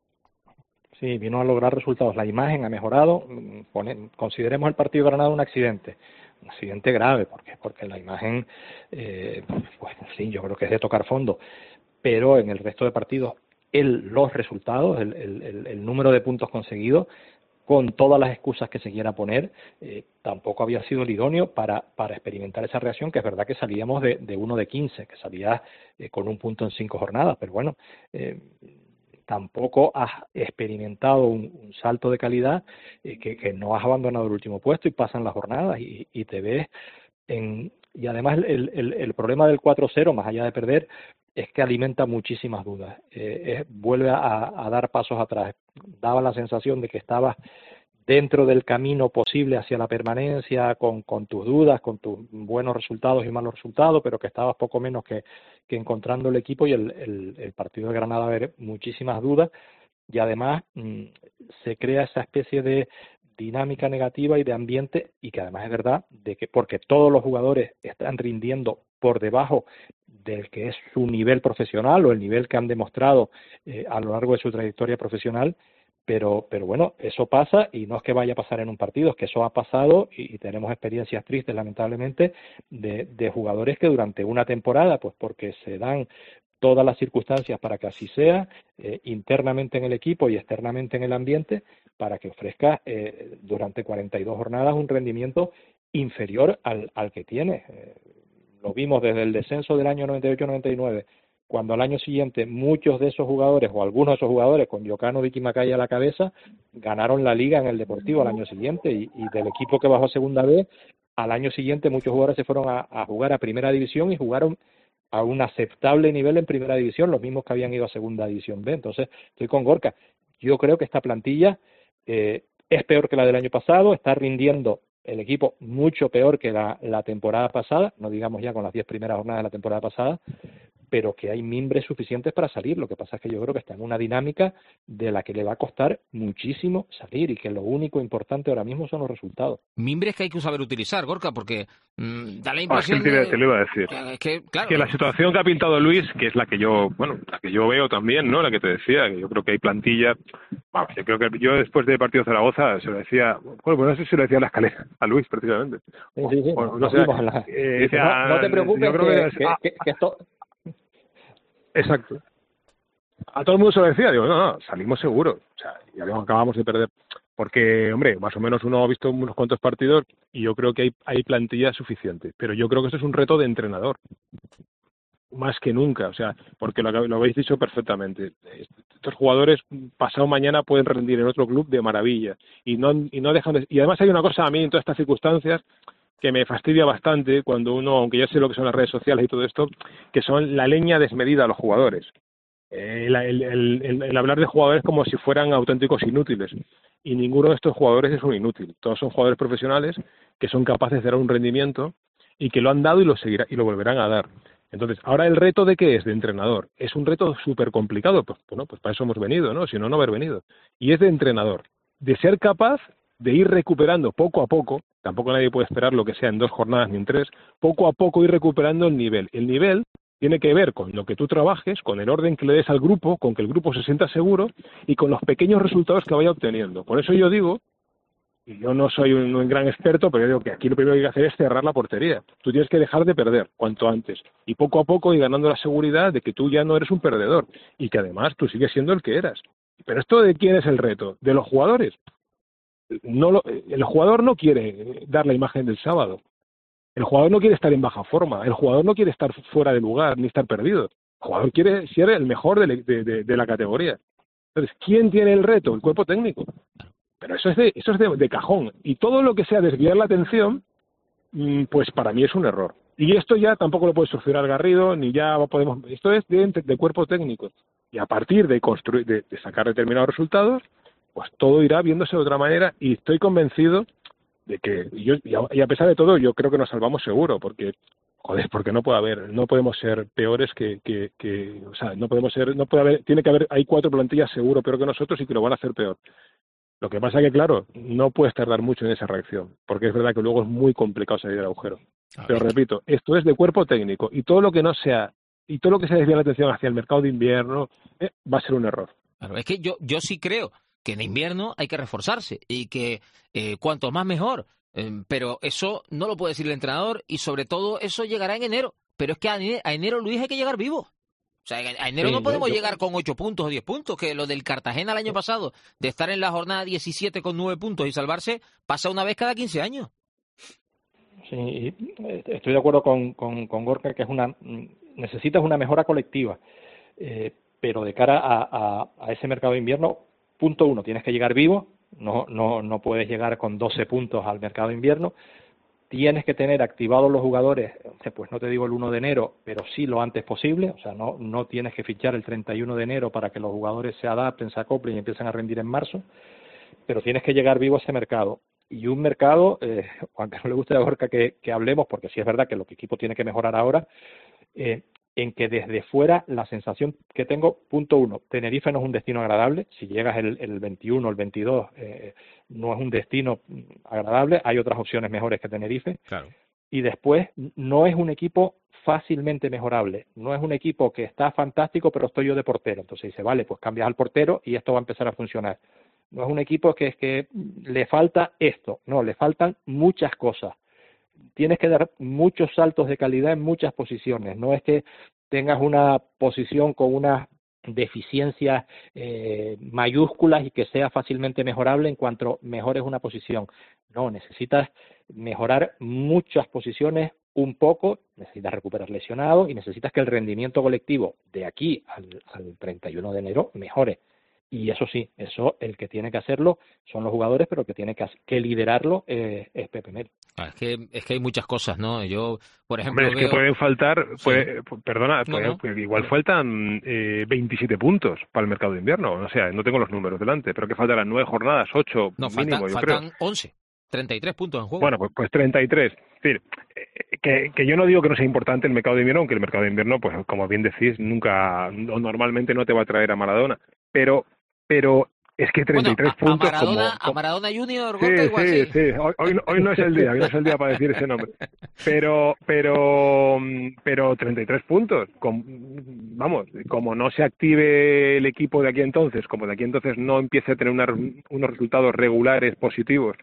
Sí, vino a lograr resultados. La imagen ha mejorado. Consideremos el partido de Granada un accidente. Un accidente grave, porque porque la imagen, eh, pues sí, yo creo que es de tocar fondo. Pero en el resto de partidos, el, los resultados, el, el, el número de puntos conseguidos, con todas las excusas que se quiera poner, eh, tampoco había sido el idóneo para, para experimentar esa reacción, que es verdad que salíamos de, de uno de quince, que salía eh, con un punto en cinco jornadas, pero bueno, eh, tampoco has experimentado un, un salto de calidad, eh, que, que no has abandonado el último puesto y pasan las jornadas y, y te ves en, Y además el, el, el problema del cuatro cero, más allá de perder, es que alimenta muchísimas dudas. Eh, es, vuelve a, a dar pasos atrás. Daba la sensación de que estabas dentro del camino posible hacia la permanencia, con, con tus dudas, con tus buenos resultados y malos resultados, pero que estabas poco menos que, que encontrando el equipo, y el, el, el partido de Granada va a haber muchísimas dudas, y además mmm, se crea esa especie de dinámica negativa y de ambiente, y que además es verdad, de que porque todos los jugadores están rindiendo por debajo del que es su nivel profesional o el nivel que han demostrado eh, a lo largo de su trayectoria profesional. Pero, pero bueno, eso pasa, y no es que vaya a pasar en un partido, es que eso ha pasado, y, y tenemos experiencias tristes, lamentablemente, de, de jugadores que durante una temporada, pues porque se dan todas las circunstancias para que así sea, eh, internamente en el equipo y externamente en el ambiente, para que ofrezca eh, durante cuarenta y dos jornadas un rendimiento inferior al, al que tiene. Eh, lo vimos desde el descenso del año noventa y ocho noventa y nueve, cuando al año siguiente muchos de esos jugadores, o algunos de esos jugadores, con Yocano Vicky Macaya a la cabeza, ganaron la Liga en el Deportivo al año siguiente, y, y del equipo que bajó a Segunda B, al año siguiente muchos jugadores se fueron a, a jugar a Primera División y jugaron a un aceptable nivel en Primera División, los mismos que habían ido a Segunda División B. Entonces, estoy con Gorka. Yo creo que esta plantilla eh, es peor que la del año pasado, está rindiendo el equipo mucho peor que la, la temporada pasada, no digamos ya con las diez primeras jornadas de la temporada pasada, pero que hay mimbres suficientes para salir. Lo que pasa es que yo creo que está en una dinámica de la que le va a costar muchísimo salir, y que lo único importante ahora mismo son los resultados. Mimbres que hay que saber utilizar, Gorka, porque mmm, da la impresión ah, es que de... te lo iba a decir. Que, que, claro, que la situación que ha pintado Luis, que es la que yo, bueno, la que yo veo también, ¿no? La que te decía, que yo creo que hay plantilla. Vamos, yo creo que yo después del partido de Zaragoza se lo decía, bueno, pues no sé si lo decía en la escalera a Luis precisamente. Sí, sí, sí. O, o, no, sé, la... eh, decía, no, no te preocupes, yo creo que, que, que, ah, que, que esto... Exacto. A todo el mundo se lo decía, digo, no, no, salimos seguros. O sea, ya acabamos de perder. Porque, hombre, más o menos uno ha visto unos cuantos partidos y yo creo que hay, hay plantilla suficiente. Pero yo creo que esto es un reto de entrenador. Más que nunca, o sea, porque lo, lo habéis dicho perfectamente. Estos jugadores pasado mañana pueden rendir en otro club de maravilla. Y no, y no dejan de... Y además hay una cosa a mí en todas estas circunstancias que me fastidia bastante cuando uno, aunque ya sé lo que son las redes sociales y todo esto, que son la leña desmedida a los jugadores. Eh, el, el, el, el hablar de jugadores como si fueran auténticos inútiles. Y ninguno de estos jugadores es un inútil. Todos son jugadores profesionales que son capaces de dar un rendimiento y que lo han dado y lo seguirá, y lo volverán a dar. Entonces, ahora el reto de qué es, de entrenador. Es un reto súper complicado. Pues bueno, pues para eso hemos venido, ¿no? Si no, no haber venido. Y es de entrenador. De ser capaz de ir recuperando poco a poco, tampoco nadie puede esperar lo que sea en dos jornadas ni en tres, poco a poco ir recuperando el nivel. El nivel tiene que ver con lo que tú trabajes, con el orden que le des al grupo, con que el grupo se sienta seguro y con los pequeños resultados que vaya obteniendo. Por eso yo digo, y yo no soy un, un gran experto, pero yo digo que aquí lo primero que hay que hacer es cerrar la portería. Tú tienes que dejar de perder cuanto antes y poco a poco ir ganando la seguridad de que tú ya no eres un perdedor y que además tú sigues siendo el que eras. Pero esto ¿de quién es el reto? ¿De los jugadores? No lo, el jugador no quiere dar la imagen del sábado. El jugador no quiere estar en baja forma. El jugador no quiere estar fuera de lugar ni estar perdido. El jugador quiere ser el mejor de, de, de, de la categoría. Entonces, ¿quién tiene el reto? El cuerpo técnico. Pero eso es de, eso es de, de cajón. Y todo lo que sea desviar la atención, pues para mí es un error. Y esto ya tampoco lo puede solucionar Garrido, ni ya podemos... Esto es de, de cuerpo técnico. Y a partir de construir, de, de sacar determinados resultados, pues todo irá viéndose de otra manera, y estoy convencido de que, y, yo, y a pesar de todo, yo creo que nos salvamos seguro, porque, joder, porque no puede haber, no podemos ser peores que, que, que o sea, no podemos ser, no puede haber, tiene que haber, hay cuatro plantillas seguro peor que nosotros y que lo van a hacer peor. Lo que pasa es que, claro, no puedes tardar mucho en esa reacción, porque es verdad que luego es muy complicado salir del agujero. Pero repito, esto es de cuerpo técnico, y todo lo que no sea, y todo lo que se desvía la atención hacia el mercado de invierno, eh, va a ser un error. Claro, es que yo, yo sí creo que en invierno hay que reforzarse y que eh, cuanto más mejor, eh, pero eso no lo puede decir el entrenador, y sobre todo eso llegará en enero, pero es que a, a enero, Luis, hay que llegar vivo. O sea, a enero sí, no podemos yo, llegar con ocho puntos o diez puntos, que lo del Cartagena el año pasado, de estar en la jornada diecisiete con nueve puntos y salvarse, pasa una vez cada quince años. Sí, estoy de acuerdo con, con, con Gorka, que es una necesitas una mejora colectiva, eh, pero de cara a, a, a ese mercado de invierno, punto uno, tienes que llegar vivo, no, no, no puedes llegar con doce puntos al mercado de invierno. tienes que tener activados los jugadores, pues no te digo el uno de enero, pero sí lo antes posible, o sea, no, no tienes que fichar el treinta y uno de enero para que los jugadores se adapten, se acoplen y empiecen a rendir en marzo, pero tienes que llegar vivo a ese mercado. Y un mercado, eh, aunque no le guste a Gorka que, que hablemos, porque sí es verdad que lo que el equipo tiene que mejorar ahora, eh, en que desde fuera la sensación que tengo, punto uno, Tenerife no es un destino agradable, si llegas el, el veintiuno, el veintidós, eh, no es un destino agradable, hay otras opciones mejores que Tenerife, claro. Y después no es un equipo fácilmente mejorable, no es un equipo que está fantástico pero estoy yo de portero, entonces dice, vale, pues cambias al portero y esto va a empezar a funcionar. No es un equipo que es que le falta esto, no, le faltan muchas cosas. Tienes que dar muchos saltos de calidad en muchas posiciones. No es que tengas una posición con unas deficiencias eh, mayúsculas y que sea fácilmente mejorable en cuanto mejores una posición. No, necesitas mejorar muchas posiciones un poco, necesitas recuperar lesionados y necesitas que el rendimiento colectivo de aquí al, al treinta y uno de enero mejore. Y eso sí, eso el que tiene que hacerlo son los jugadores, pero el que tiene que, que liderarlo eh, es Pepe Mel. Ah, es que es que hay muchas cosas, ¿no? Yo, por ejemplo, Hombre, es veo... que pueden faltar, sí. puede, perdona, no, puede, no. Pues igual faltan eh, veintisiete puntos para el mercado de invierno. O sea, no tengo los números delante, pero que faltarán nueve jornadas, ocho no, mínimo, falta, yo faltan creo. once, treinta y tres puntos en juego. Bueno, pues, pues treinta y tres. Es decir, eh, que, que yo no digo que no sea importante el mercado de invierno, aunque el mercado de invierno, pues como bien decís, nunca, o normalmente no te va a traer a Maradona, pero, pero es que treinta y tres bueno, a, puntos a Maradona, como, como... a Maradona Junior, sí, Gorka, igual, sí, sí, sí. Hoy, hoy, hoy no es el día, hoy no es el día para decir ese nombre. Pero, pero, pero treinta y tres puntos. Con, vamos, como no se active el equipo de aquí entonces, como de aquí entonces no empiece a tener una, unos resultados regulares positivos,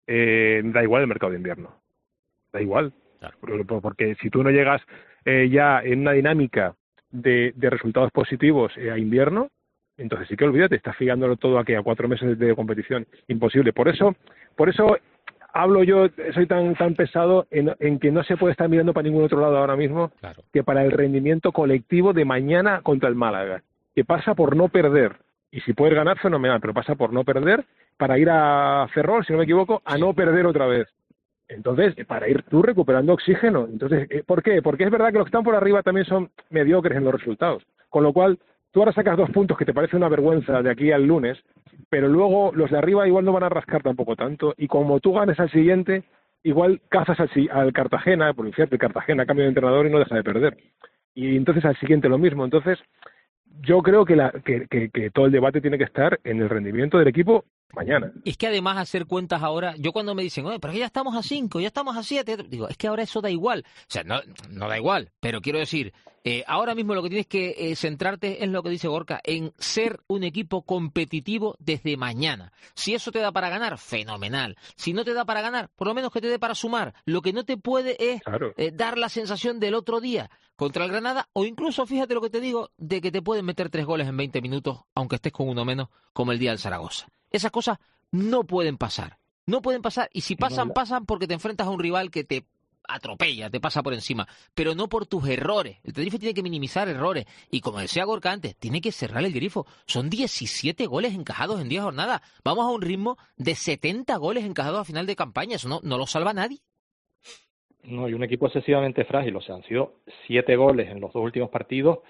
eh, da igual el mercado de invierno. Da igual. Claro. Porque si tú no llegas eh, ya en una dinámica de, de resultados positivos eh, a invierno, entonces sí que olvídate, estás fijándolo todo aquí a cuatro meses de competición, imposible. Por eso, por eso hablo yo, soy tan tan pesado en, en que no se puede estar mirando para ningún otro lado ahora mismo, claro, que para el rendimiento colectivo de mañana contra el Málaga, que pasa por no perder, y si puedes ganar fenomenal, pero pasa por no perder para ir a Ferrol, si no me equivoco, a no perder otra vez. Entonces, para ir tú recuperando oxígeno. Entonces, ¿por qué? Porque es verdad que los que están por arriba también son mediocres en los resultados, con lo cual tú ahora sacas dos puntos que te parece una vergüenza de aquí al lunes, pero luego los de arriba igual no van a rascar tampoco tanto, y como tú ganes al siguiente, igual cazas al, al Cartagena, por cierto, el Cartagena cambia de entrenador y no deja de perder. Y entonces al siguiente lo mismo. Entonces, yo creo que, la, que, que, que todo el debate tiene que estar en el rendimiento del equipo mañana. Es que además hacer cuentas ahora, yo cuando me dicen, oye, pero que ya estamos a cinco, ya estamos a siete, digo, es que ahora eso da igual. O sea, no, no da igual, pero quiero decir, eh, ahora mismo lo que tienes que eh, centrarte es lo que dice Gorka, en ser un equipo competitivo desde mañana. Si eso te da para ganar, fenomenal. Si no te da para ganar, por lo menos que te dé para sumar. Lo que no te puede es claro. eh, dar la sensación del otro día contra el Granada, o incluso, fíjate lo que te digo, de que te pueden meter tres goles en veinte minutos, aunque estés con uno menos, como el día del Zaragoza. Esas cosas no pueden pasar, no pueden pasar, y si pasan, pasan porque te enfrentas a un rival que te atropella, te pasa por encima, pero no por tus errores. El Tenerife tiene que minimizar errores, y como decía Gorka antes, tiene que cerrar el grifo. Son diecisiete goles encajados en diez jornadas, vamos a un ritmo de setenta goles encajados a final de campaña, eso no, no lo salva nadie. No, y un equipo excesivamente frágil, o sea, han sido siete goles en los dos últimos partidos,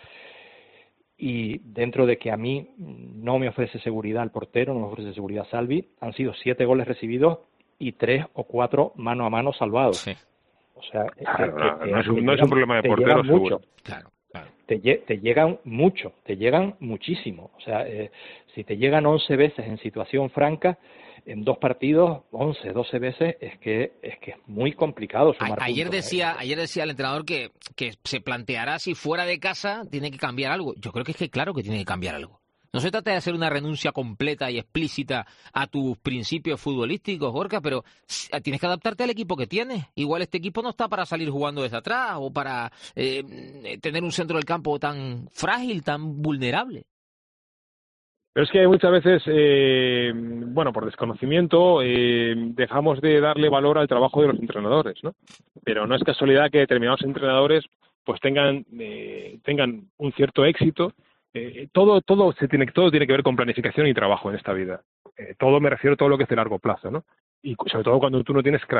y dentro de que a mí no me ofrece seguridad el portero, no me ofrece seguridad Salvi, han sido siete goles recibidos y tres o cuatro mano a mano salvados. Sí. O sea, claro, que, no, que, no, es un, que no es un problema de portero, seguro. Claro, claro. Te, te llegan mucho, te llegan muchísimo. O sea, eh, si te llegan once veces en situación franca, en dos partidos, once, doce veces, es que es que es muy complicado sumar A, ayer puntos, decía, ¿eh? ayer decía el entrenador que, que se planteará si fuera de casa tiene que cambiar algo. Yo creo que es que claro que tiene que cambiar algo. No se trata de hacer una renuncia completa y explícita a tus principios futbolísticos, Gorka, pero tienes que adaptarte al equipo que tienes. Igual este equipo no está para salir jugando desde atrás o para eh, tener un centro del campo tan frágil, tan vulnerable. Pero es que muchas veces, eh, bueno, por desconocimiento, eh, dejamos de darle valor al trabajo de los entrenadores, ¿no? Pero no es casualidad que determinados entrenadores pues tengan eh, tengan un cierto éxito. Eh, todo todo se tiene todo tiene que ver con planificación y trabajo en esta vida. Eh, todo me refiero a todo lo que es de largo plazo, ¿no? Y sobre todo cuando tú no tienes cracks.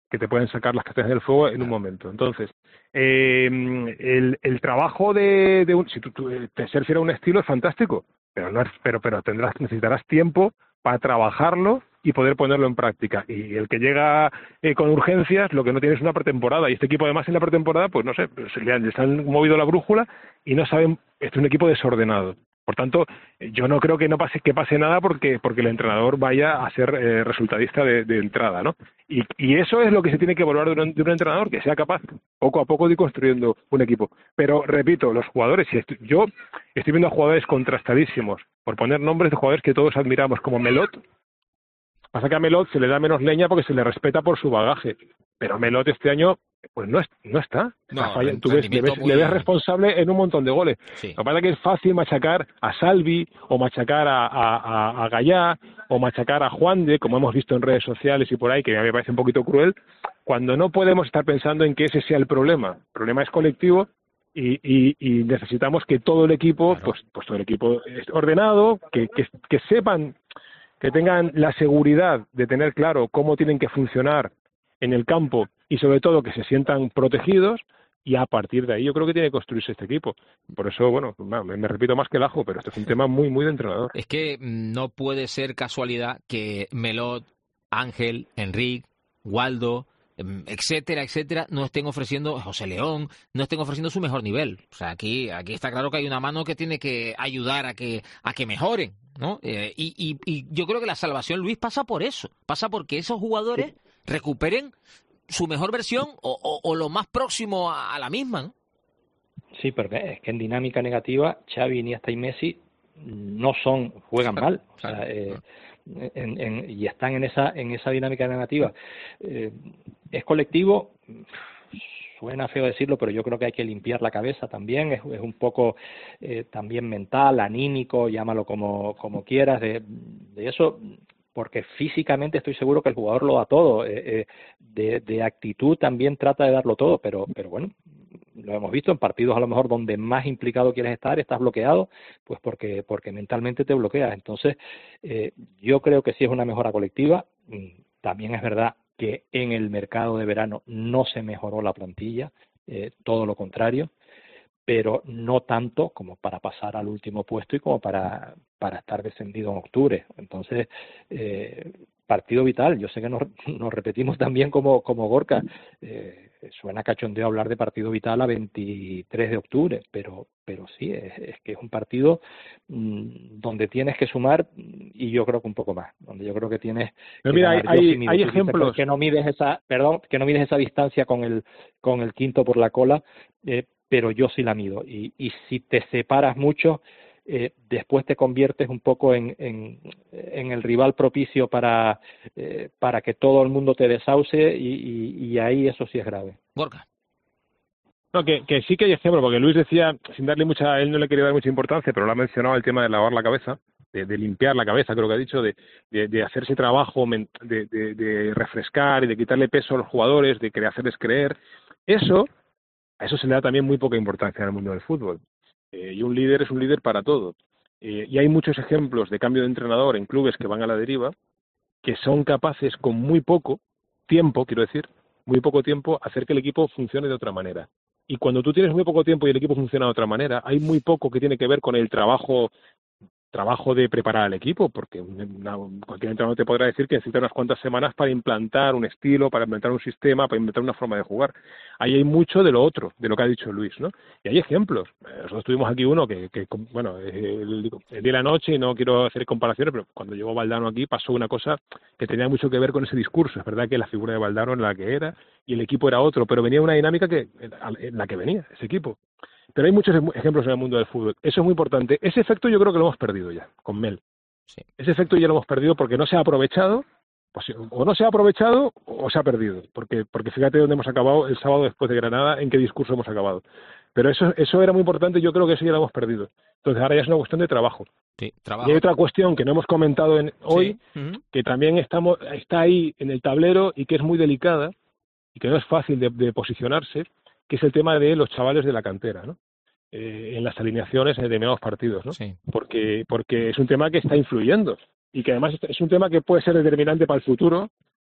que te pueden sacar las castañas del fuego en un momento. Entonces, eh, el, el trabajo de, de un, si tú, tú te ser fiel a un estilo es fantástico, pero no es, pero pero tendrás necesitarás tiempo para trabajarlo y poder ponerlo en práctica. Y el que llega eh, con urgencias, lo que no tiene es una pretemporada. Y este equipo, además, en la pretemporada, pues no sé, pues, le han, les han movido la brújula y no saben, este es un equipo desordenado. Por tanto, yo no creo que no pase que pase nada porque porque el entrenador vaya a ser eh, resultadista de, de entrada, ¿no? Y, y eso es lo que se tiene que evaluar de un, de un entrenador, que sea capaz poco a poco de ir construyendo un equipo. Pero, repito, los jugadores, si estoy, yo estoy viendo a jugadores contrastadísimos, por poner nombres de jugadores que todos admiramos, como Melot. Pasa que a Melot se le da menos leña porque se le respeta por su bagaje. Pero Melot este año, pues no, es, no está. No, falla, tú ves, le, ves, muy... le ves responsable en un montón de goles. Sí. Lo que pasa es que es fácil machacar a Salvi, o machacar a, a, a, a Gallá, o machacar a Juan de, como hemos visto en redes sociales y por ahí, que a mí me parece un poquito cruel, cuando no podemos estar pensando en que ese sea el problema. El problema es colectivo y, y, y necesitamos que todo el equipo, claro. pues, pues todo el equipo esté ordenado, que, que, que sepan, que tengan la seguridad de tener claro cómo tienen que funcionar en el campo y sobre todo que se sientan protegidos, y a partir de ahí yo creo que tiene que construirse este equipo. Por eso, bueno, me, me repito más que el ajo, pero este es un tema muy, muy de entrenador. Es que no puede ser casualidad que Melot, Ángel, Enrique, Waldo, etcétera, etcétera, no estén ofreciendo, José León, no estén ofreciendo su mejor nivel. O sea, aquí aquí está claro que hay una mano que tiene que ayudar a que a que mejoren, ¿no? Eh, y, y, y yo creo que la salvación, Luis, pasa por eso, pasa porque esos jugadores recuperen su mejor versión o, o, o lo más próximo a, a la misma, ¿no? Sí, pero es que en dinámica negativa Xavi, Iniesta y Messi no son, juegan mal, o sea, eh, en, en, y están en esa en esa dinámica negativa. Eh, es colectivo, suena feo decirlo, pero yo creo que hay que limpiar la cabeza también, es, es un poco eh, también mental, anímico, llámalo como, como quieras, de, de eso, porque físicamente estoy seguro que el jugador lo da todo, eh, eh, de, de actitud también trata de darlo todo, pero, pero bueno, lo hemos visto en partidos a lo mejor donde más implicado quieres estar, estás bloqueado, pues porque porque mentalmente te bloqueas. Entonces, eh, yo creo que sí es una mejora colectiva. También es verdad que en el mercado de verano no se mejoró la plantilla, eh, todo lo contrario, pero no tanto como para pasar al último puesto y como para, para estar descendido en octubre. Entonces, eh, partido vital. Yo sé que nos, nos repetimos también como, como Gorka. Eh, suena cachondeo hablar de partido vital a veintitrés de octubre, pero pero sí, es, es que es un partido mmm, donde tienes que sumar, y yo creo que un poco más, donde yo creo que tienes pero que mira, hay, hay, hay ejemplos que no mides esa, perdón, que no mides esa distancia con el con el quinto por la cola, eh, pero yo sí la mido, y, y si te separas mucho, Eh, después te conviertes un poco en, en, en el rival propicio para, eh, para que todo el mundo te desauce, y, y, y ahí eso sí es grave. Gorka. No, que, que sí que hay ejemplo, porque Luis decía, sin darle mucha, él no le quería dar mucha importancia, pero lo ha mencionado, el tema de lavar la cabeza, de, de limpiar la cabeza, creo que ha dicho, de, de, de hacer ese trabajo, de, de, de refrescar y de quitarle peso a los jugadores, de hacerles creer. Eso, a eso se le da también muy poca importancia en el mundo del fútbol. Eh, y un líder es un líder para todo. Eh, y hay muchos ejemplos de cambio de entrenador en clubes que van a la deriva, que son capaces con muy poco tiempo, quiero decir, muy poco tiempo, hacer que el equipo funcione de otra manera. Y cuando tú tienes muy poco tiempo y el equipo funciona de otra manera, hay muy poco que tiene que ver con el trabajo trabajo de preparar al equipo, porque una, cualquier entrenador te podrá decir que necesita unas cuantas semanas para implantar un estilo, para implantar un sistema, para implantar una forma de jugar. Ahí hay mucho de lo otro, de lo que ha dicho Luis, ¿no? Y hay ejemplos. Nosotros tuvimos aquí uno que, que bueno, el, el día y la noche, y no quiero hacer comparaciones, pero cuando llegó Valdano aquí pasó una cosa que tenía mucho que ver con ese discurso. Es verdad que la figura de Valdano era la que era y el equipo era otro, pero venía una dinámica que en la que venía ese equipo. Pero hay muchos ejemplos en el mundo del fútbol. Eso es muy importante. Ese efecto yo creo que lo hemos perdido ya, con Mel. Sí. Ese efecto ya lo hemos perdido porque no se ha aprovechado, pues, o no se ha aprovechado o se ha perdido. Porque porque fíjate dónde hemos acabado el sábado después de Granada, en qué discurso hemos acabado. Pero eso eso era muy importante, yo creo que eso ya lo hemos perdido. Entonces ahora ya es una cuestión de trabajo. Sí, trabajo. Y hay otra cuestión que no hemos comentado en, hoy, sí. uh-huh. que también estamos está ahí en el tablero y que es muy delicada y que no es fácil de, de posicionarse, que es el tema de los chavales de la cantera, ¿no? Eh, en las alineaciones en determinados partidos, ¿no? Sí. Porque porque es un tema que está influyendo y que además es un tema que puede ser determinante para el futuro,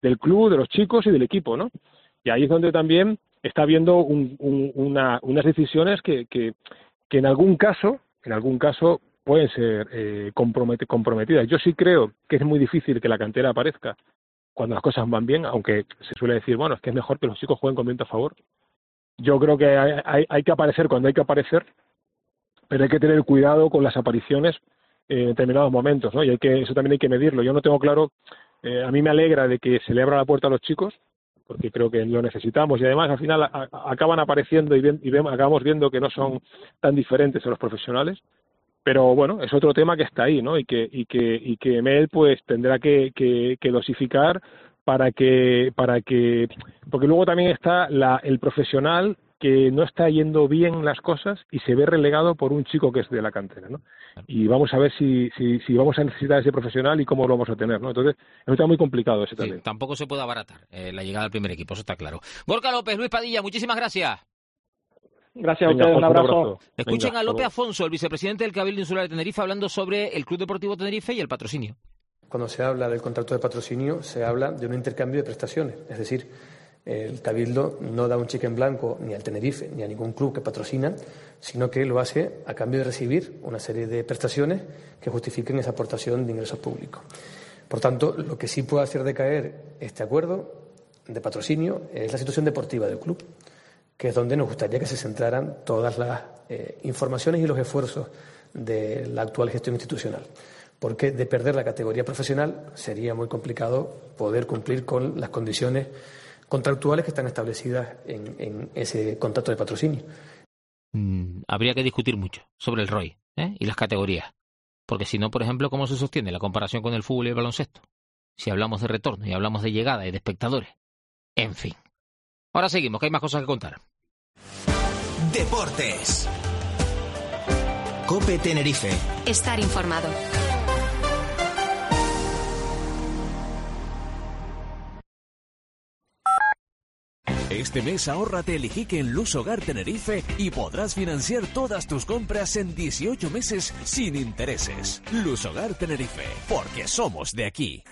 del club, de los chicos y del equipo, ¿no? Y ahí es donde también está habiendo un, un, una, unas decisiones que, que, que en algún caso, en algún caso pueden ser eh, compromet- comprometidas. Yo sí creo que es muy difícil que la cantera aparezca cuando las cosas van bien, aunque se suele decir, bueno, es que es mejor que los chicos jueguen con viento a favor. Yo creo que hay, hay, hay que aparecer cuando hay que aparecer, pero hay que tener cuidado con las apariciones en determinados momentos, ¿no? Y hay que, eso también hay que medirlo. Yo no tengo claro, eh, a mí me alegra de que se le abra la puerta a los chicos, porque creo que lo necesitamos, y además al final a, a, acaban apareciendo y, ven, y ven, acabamos viendo que no son tan diferentes a los profesionales, pero bueno, es otro tema que está ahí, ¿no? Y que y que y que Mel pues tendrá que, que, que dosificar para que para que porque luego también está la, el profesional que no está yendo bien las cosas y se ve relegado por un chico que es de la cantera, ¿no? Y vamos a ver si, si, si vamos a necesitar ese profesional y cómo lo vamos a tener, ¿no? Entonces, es un tema muy complicado ese también. Sí, tampoco se puede abaratar eh, la llegada al primer equipo, eso está claro. Gorka López, Luis Padilla, muchísimas gracias. Gracias a ustedes, un abrazo. un abrazo. Escuchen Venga, a Lope Afonso, el vicepresidente del Cabildo Insular de Tenerife, hablando sobre el Club Deportivo Tenerife y el patrocinio. Cuando se habla del contrato de patrocinio, se habla de un intercambio de prestaciones, es decir, el Cabildo no da un cheque en blanco ni al Tenerife ni a ningún club que patrocina, sino que lo hace a cambio de recibir una serie de prestaciones que justifiquen esa aportación de ingresos públicos. Por tanto, lo que sí puede hacer decaer este acuerdo de patrocinio es la situación deportiva del club, que es donde nos gustaría que se centraran todas las eh, informaciones y los esfuerzos de la actual gestión institucional. Porque de perder la categoría profesional sería muy complicado poder cumplir con las condiciones contractuales que están establecidas en, en ese contrato de patrocinio. Mm, habría que discutir mucho sobre el R O I, ¿eh? Y las categorías. Porque si no, por ejemplo, ¿cómo se sostiene la comparación con el fútbol y el baloncesto? Si hablamos de retorno y hablamos de llegada y de espectadores. En fin. Ahora seguimos, que hay más cosas que contar. Deportes. COPE Tenerife. Estar informado. Este mes ahórrate el Ijique en Luz Hogar Tenerife y podrás financiar todas tus compras en dieciocho meses sin intereses. Luz Hogar Tenerife, porque somos de aquí.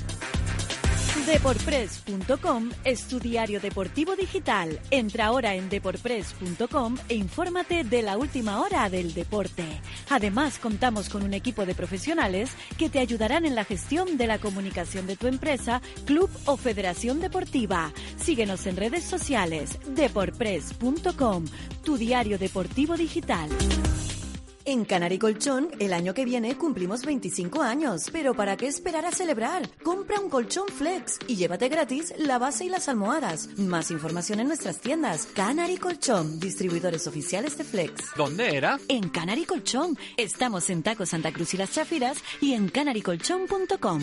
Deporpress punto com es tu diario deportivo digital. Entra ahora en deporpress punto com e infórmate de la última hora del deporte. Además, contamos con un equipo de profesionales que te ayudarán en la gestión de la comunicación de tu empresa, club o federación deportiva. Síguenos en redes sociales. Deporpress punto com, tu diario deportivo digital. En Canary Colchón, el año que viene cumplimos veinticinco años, pero ¿para qué esperar a celebrar? Compra un colchón Flex y llévate gratis la base y las almohadas. Más información en nuestras tiendas. Canary Colchón, distribuidores oficiales de Flex. ¿Dónde era? En Canary Colchón. Estamos en Taco Santa Cruz y Las Chafiras y en canary colchón punto com.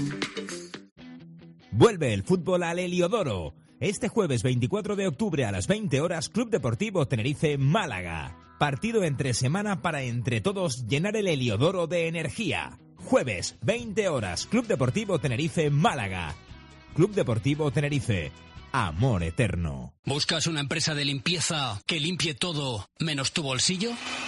Vuelve el fútbol al Heliodoro. Este jueves veinticuatro de octubre a las veinte horas, Club Deportivo Tenerife Málaga. Partido entre semana para entre todos llenar el Heliodoro de energía. Jueves, veinte horas, Club Deportivo Tenerife Málaga. Club Deportivo Tenerife, amor eterno. ¿Buscas una empresa de limpieza que limpie todo menos tu bolsillo?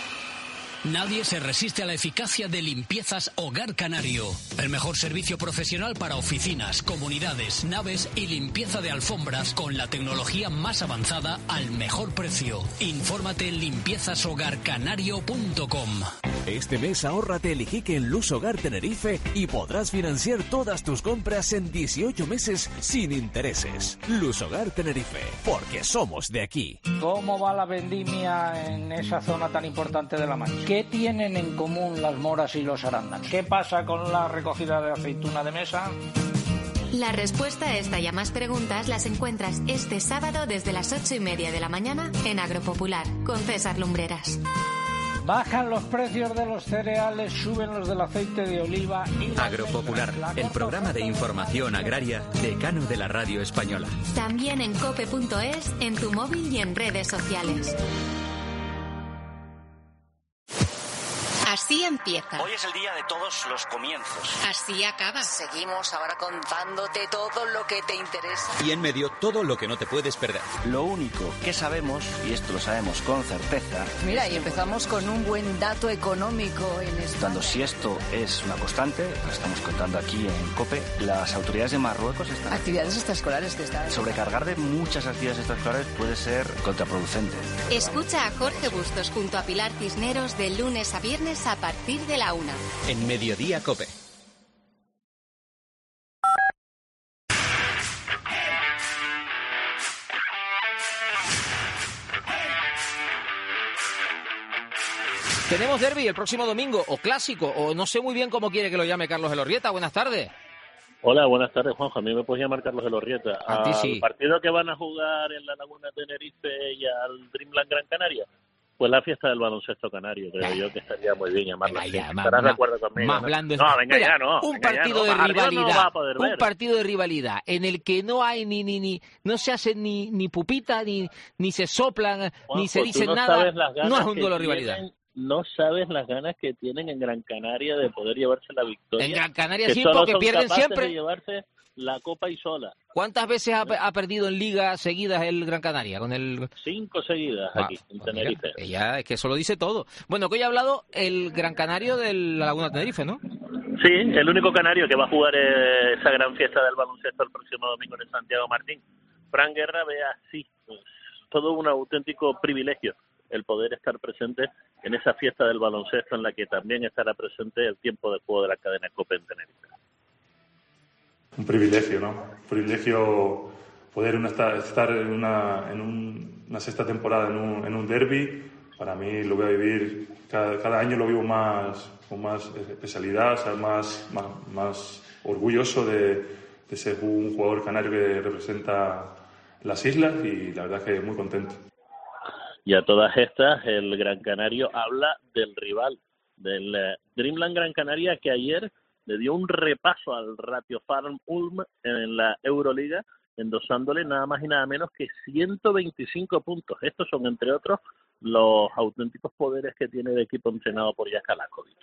Nadie se resiste a la eficacia de Limpiezas Hogar Canario. El mejor servicio profesional para oficinas, comunidades, naves y limpieza de alfombras con la tecnología más avanzada al mejor precio. Infórmate en limpiezas hogar canario punto com. Este mes ahórrate el Ijique en Luz Hogar Tenerife y podrás financiar todas tus compras en dieciocho meses sin intereses. Luz Hogar Tenerife, porque somos de aquí. ¿Cómo va la vendimia en esa zona tan importante de La Mancha? ¿Qué tienen en común las moras y los arándanos? ¿Qué pasa con la recogida de aceituna de mesa? La respuesta a esta y a más preguntas las encuentras este sábado desde las ocho y media de la mañana en Agropopular con César Lumbreras. Bajan los precios de los cereales, suben los del aceite de oliva y... Agropopular, el programa de información agraria decano de la radio española. También en cope punto es, en tu móvil y en redes sociales. Así día empieza. Hoy es el día de todos los comienzos. Así acaba. Seguimos ahora contándote todo lo que te interesa. Y en medio, todo lo que no te puedes perder. Lo único que sabemos, y esto lo sabemos con certeza... Mira, y empezamos con un buen dato económico en España. Cuando si esto es una constante, lo estamos contando aquí en COPE, las autoridades de Marruecos están... Actividades extraescolares que están... Sobrecargar de muchas actividades extraescolares puede ser contraproducente. Escucha a Jorge Bustos junto a Pilar Cisneros de lunes a viernes a partir de la una. En Mediodía COPE. Tenemos derbi el próximo domingo, o clásico, o no sé muy bien cómo quiere que lo llame Carlos Elorrieta. Buenas tardes. Hola, buenas tardes, Juanjo. A mí me puedes llamar Carlos Elorrieta. A ti sí. Al partido que van a jugar en la Laguna Tenerife y al Dreamland Gran Canaria, pues la fiesta del baloncesto canario, creo yo que estaría muy bien llamarla. Venga, ya, ¿Estarás más, de acuerdo conmigo? Más ¿no? blando. No, venga Mira, ya, no. Un venga partido ya, no. de rivalidad, no un partido de rivalidad en el que no hay ni ni ni no se hacen ni ni pupita ni ni se soplan Juanjo, ni se dicen no nada. No es un duelo de rivalidad. No sabes las ganas que tienen en Gran Canaria de poder llevarse la victoria. En Gran Canaria que sí, solo porque son pierden capaces siempre. De llevarse la copa y sola. ¿Cuántas veces ha, ha perdido en ligas seguidas el Gran Canaria? Con el Cinco seguidas ah, aquí, en pues Tenerife. Mira, ya, es que eso lo dice todo. Bueno, que hoy ha hablado el Gran Canario de la Laguna Tenerife, ¿no? Sí, el único canario que va a jugar esa gran fiesta del baloncesto el próximo domingo en Santiago Martín. Fran Guerra ve así, pues, todo un auténtico privilegio el poder estar presente en esa fiesta del baloncesto en la que también estará presente el tiempo de juego de la cadena COPE en Tenerife. Un privilegio, ¿no? Un privilegio poder una, estar en una, en un, una sexta temporada en un, en un derbi. Para mí lo voy a vivir, cada, cada año lo vivo más con más especialidad, o sea, más, más, más orgulloso de, de ser un jugador canario que representa las islas y la verdad que muy contento. Y a todas estas, el Gran Canario habla del rival, del eh, Dreamland Gran Canaria, que ayer le dio un repaso al Ratio Farm Ulm en la Euroliga, endosándole nada más y nada menos que ciento veinticinco puntos. Estos son, entre otros, los auténticos poderes que tiene el equipo entrenado por Jaka Lakovic.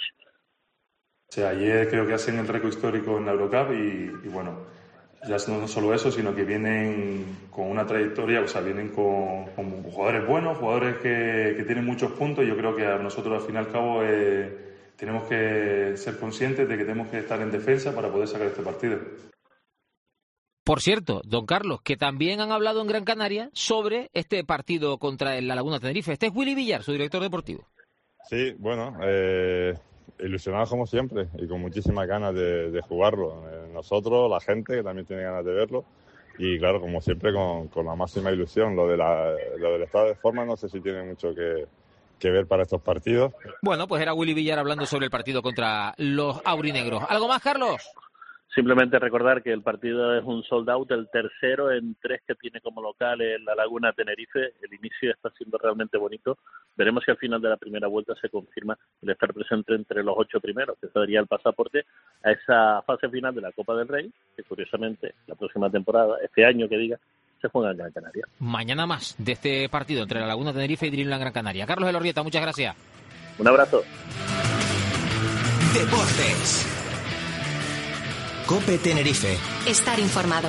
O sea, ayer creo que hacen el récord histórico en la Eurocup y, y bueno... Ya no solo eso, sino que vienen con una trayectoria, o sea, vienen con, con jugadores buenos, jugadores que, que tienen muchos puntos. Yo creo que a nosotros, al fin y al cabo, eh, tenemos que ser conscientes de que tenemos que estar en defensa para poder sacar este partido. Por cierto, don Carlos, que también han hablado en Gran Canaria sobre este partido contra la Laguna Tenerife. Este es Willy Villar, su director deportivo. Sí, bueno... Eh... ilusionados como siempre y con muchísimas ganas de, de jugarlo. Eh, nosotros, la gente, que también tiene ganas de verlo. Y claro, como siempre, con, con la máxima ilusión. Lo, de la, lo del estado de forma no sé si tiene mucho que, que ver para estos partidos. Bueno, pues era Willy Villar hablando sobre el partido contra los aurinegros. ¿Algo más, Carlos? Simplemente recordar que el partido es un sold out, el tercero en tres que tiene como local en la Laguna Tenerife. El inicio está siendo realmente bonito. Veremos si al final de la primera vuelta se confirma el estar presente entre los ocho primeros, que sería el pasaporte a esa fase final de la Copa del Rey, que curiosamente la próxima temporada, este año que diga, se juega en Gran Canaria. Mañana más de este partido entre la Laguna Tenerife y Dreamland Gran Canaria. Carlos Elorrieta, muchas gracias. Un abrazo. Deportes. COPE Tenerife. Estar informado.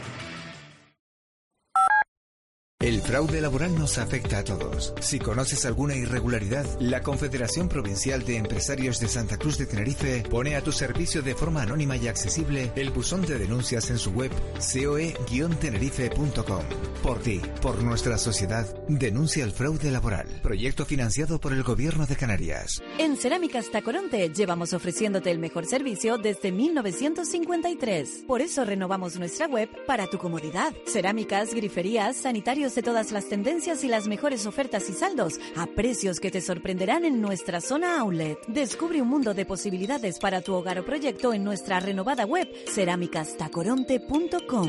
El fraude laboral nos afecta a todos. Si conoces alguna irregularidad, la Confederación Provincial de Empresarios de Santa Cruz de Tenerife pone a tu servicio de forma anónima y accesible el buzón de denuncias en su web c o e guion tenerife punto com. Por ti, por nuestra sociedad, denuncia el fraude laboral. Proyecto financiado por el Gobierno de Canarias. En Cerámicas Tacoronte llevamos ofreciéndote el mejor servicio desde mil novecientos cincuenta y tres. Por eso renovamos nuestra web para tu comodidad. Cerámicas, griferías, sanitarios de todas las tendencias y las mejores ofertas y saldos a precios que te sorprenderán en nuestra zona outlet. Descubre un mundo de posibilidades para tu hogar o proyecto en nuestra renovada web cerámicas tacoronte punto com.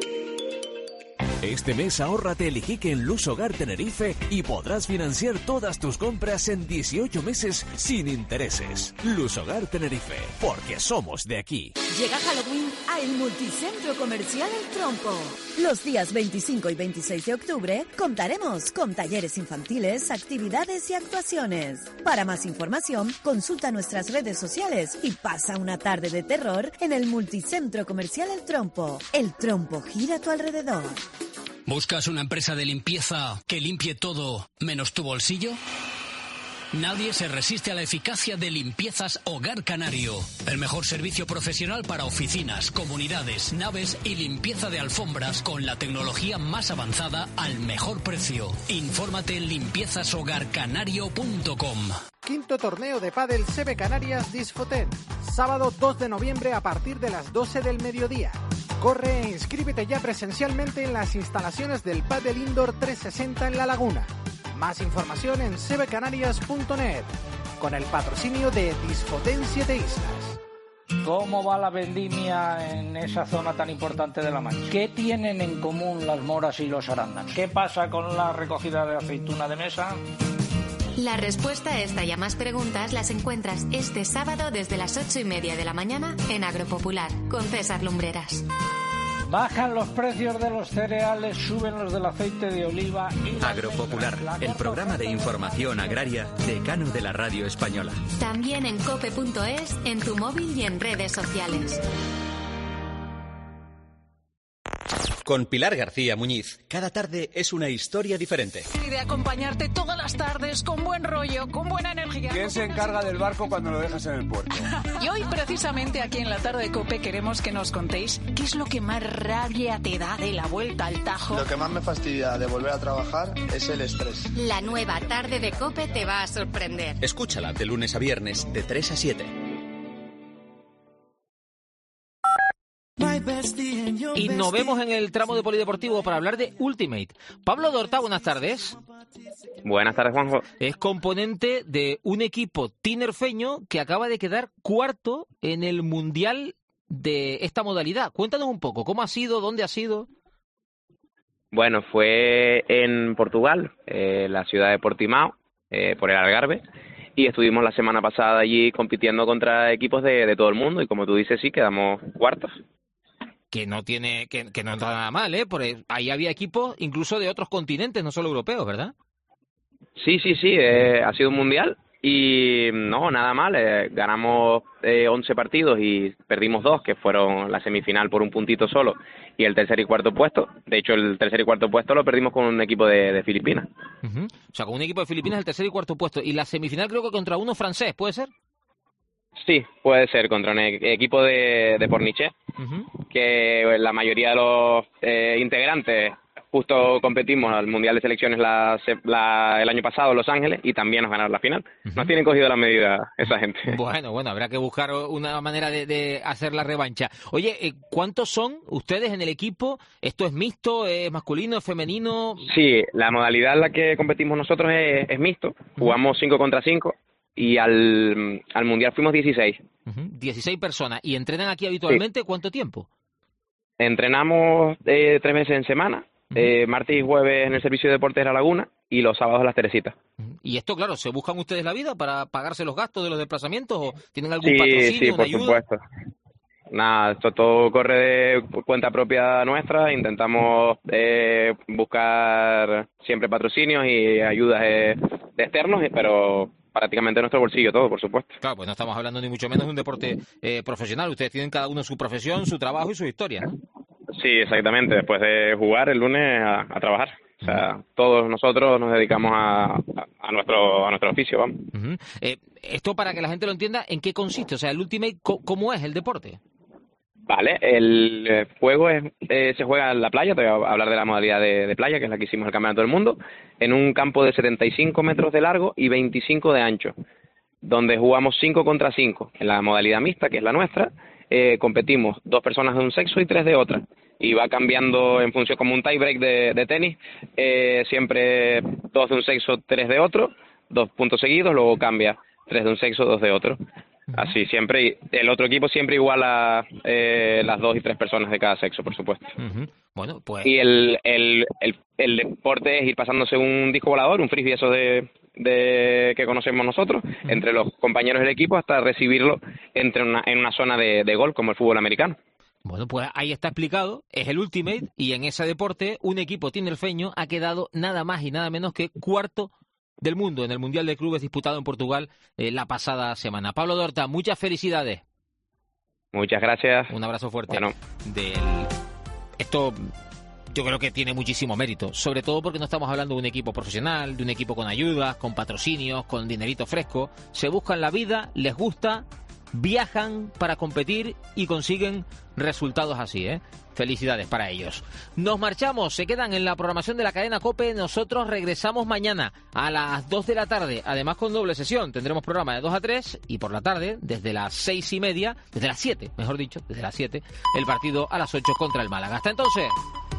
Este mes ahórrate el Iquique en Luz Hogar Tenerife y podrás financiar todas tus compras en dieciocho meses sin intereses. Luz Hogar Tenerife, porque somos de aquí. Llega Halloween a el Multicentro Comercial El Trompo. Los días veinticinco y veintiséis de octubre contaremos con talleres infantiles, actividades y actuaciones. Para más información, consulta nuestras redes sociales y pasa una tarde de terror en el Multicentro Comercial El Trompo. El Trompo gira a tu alrededor. ¿Buscas una empresa de limpieza que limpie todo menos tu bolsillo? Nadie se resiste a la eficacia de Limpiezas Hogar Canario. El mejor servicio profesional para oficinas, comunidades, naves y limpieza de alfombras con la tecnología más avanzada al mejor precio. Infórmate en limpiezas hogar canario punto com. Quinto torneo de pádel C B Canarias Disfoten. Sábado dos de noviembre a partir de las doce del mediodía. Corre e inscríbete ya presencialmente en las instalaciones del Pádel Indoor trescientos sesenta en La Laguna. Más información en c b canarias punto net, con el patrocinio de Disfoten Siete Islas. ¿Cómo va la vendimia en esa zona tan importante de La Mancha? ¿Qué tienen en común las moras y los arándanos? ¿Qué pasa con la recogida de aceituna de mesa? La respuesta a esta y a más preguntas las encuentras este sábado desde las ocho y media de la mañana en Agropopular, con César Lumbreras. Bajan los precios de los cereales, suben los del aceite de oliva y... Agropopular, el programa de información agraria decano de la radio española. También en cope punto es, en tu móvil y en redes sociales. Con Pilar García Muñiz, cada tarde es una historia diferente. Y de acompañarte todas las tardes con buen rollo, con buena energía. ¿Quién se encarga del barco cuando lo dejas en el puerto? Y hoy, precisamente, aquí en la tarde de COPE, queremos que nos contéis qué es lo que más rabia te da de la vuelta al Tajo. Lo que más me fastidia de volver a trabajar es el estrés. La nueva tarde de COPE te va a sorprender. Escúchala de lunes a viernes, de tres a siete. Y nos vemos en el tramo de polideportivo para hablar de Ultimate. Pablo Dorta, buenas tardes. Buenas tardes, Juanjo. Es componente de un equipo tinerfeño que acaba de quedar cuarto en el Mundial de esta modalidad. Cuéntanos un poco, ¿cómo ha sido? ¿Dónde ha sido? Bueno, fue en Portugal, eh, la ciudad de Portimao, eh, por el Algarve. Y estuvimos la semana pasada allí compitiendo contra equipos de, de todo el mundo. Y como tú dices, sí, quedamos cuartos. Que no tiene, que, que no está nada mal, ¿eh? Porque ahí había equipos incluso de otros continentes, no solo europeos, ¿verdad? Sí, sí, sí, eh, ha sido un mundial y no, nada mal. Eh, ganamos eh, once partidos y perdimos dos, que fueron la semifinal por un puntito solo y el tercer y cuarto puesto. De hecho, el tercer y cuarto puesto lo perdimos con un equipo de, de Filipinas. Uh-huh. O sea, con un equipo de Filipinas el tercer y cuarto puesto. Y la semifinal creo que contra uno francés, ¿puede ser? Sí, puede ser, contra un e- equipo de, de Pornichet, uh-huh. que la mayoría de los eh, integrantes justo competimos al Mundial de Selecciones la, la, el año pasado en Los Ángeles y también nos ganaron la final. Uh-huh. Nos tienen cogido la medida esa gente. Bueno, bueno, habrá que buscar una manera de, de hacer la revancha. Oye, ¿cuántos son ustedes en el equipo? ¿Esto es mixto, es masculino, es femenino? Sí, la modalidad en la que competimos nosotros es, es mixto. Jugamos cinco contra cinco. Y al, al Mundial fuimos dieciséis. Uh-huh. dieciséis personas. ¿Y entrenan aquí habitualmente? Sí. ¿Cuánto tiempo? Entrenamos eh, tres veces en semana. Uh-huh. eh, martes y jueves en el servicio de deportes de La Laguna y los sábados en Las Teresitas. Uh-huh. Y esto, claro, ¿se buscan ustedes la vida para pagarse los gastos de los desplazamientos o tienen algún sí, patrocinio, sí, una por ayuda? Supuesto. Nada, esto todo corre de cuenta propia nuestra. Intentamos eh, buscar siempre patrocinios y ayudas eh, de externos, pero prácticamente nuestro bolsillo todo, por supuesto. Claro, pues no estamos hablando ni mucho menos de un deporte eh, profesional. Ustedes tienen cada uno su profesión, su trabajo y su historia, ¿no? Sí, exactamente. Después de jugar el lunes a, a trabajar. O sea, todos nosotros nos dedicamos a, a, a nuestro a nuestro oficio, vamos. Uh-huh. Eh, esto para que la gente lo entienda, ¿en qué consiste? O sea, el Ultimate, ¿cómo es el deporte? Vale, el juego es, eh, se juega en la playa. Te voy a hablar de la modalidad de, de playa, que es la que hicimos el Campeonato del Mundo, en un campo de setenta y cinco metros de largo y veinticinco de ancho, donde jugamos cinco contra cinco. En la modalidad mixta, que es la nuestra, eh, competimos dos personas de un sexo y tres de otra. Y va cambiando en función, como un tie break de, de tenis, eh, siempre dos de un sexo, tres de otro, dos puntos seguidos, luego cambia tres de un sexo, dos de otro. Así siempre, y el otro equipo siempre iguala eh, las dos y tres personas de cada sexo, por supuesto. Uh-huh. Bueno, pues... Y el, el, el, el deporte es ir pasándose un disco volador, un frisbee, eso de, de que conocemos nosotros, uh-huh. entre los compañeros del equipo hasta recibirlo entre una, en una zona de, de gol, como el fútbol americano. Bueno, pues ahí está explicado, es el Ultimate, y en ese deporte un equipo tinerfeño ha quedado nada más y nada menos que cuarto del mundo en el Mundial de Clubes disputado en Portugal eh, la pasada semana. Pablo Dorta, muchas felicidades. Muchas gracias. Un abrazo fuerte. Bueno. Del... Esto yo creo que tiene muchísimo mérito, sobre todo porque no estamos hablando de un equipo profesional, de un equipo con ayudas, con patrocinios, con dinerito fresco. Se buscan la vida, les gusta, viajan para competir y consiguen resultados así, ¿eh? Felicidades para ellos. Nos marchamos, se quedan en la programación de la cadena COPE. Nosotros regresamos mañana a las dos de la tarde, además con doble sesión. Tendremos programa de dos a tres y por la tarde, desde las seis y media, desde las siete, mejor dicho, desde las siete, el partido a las ocho contra el Málaga. Hasta entonces.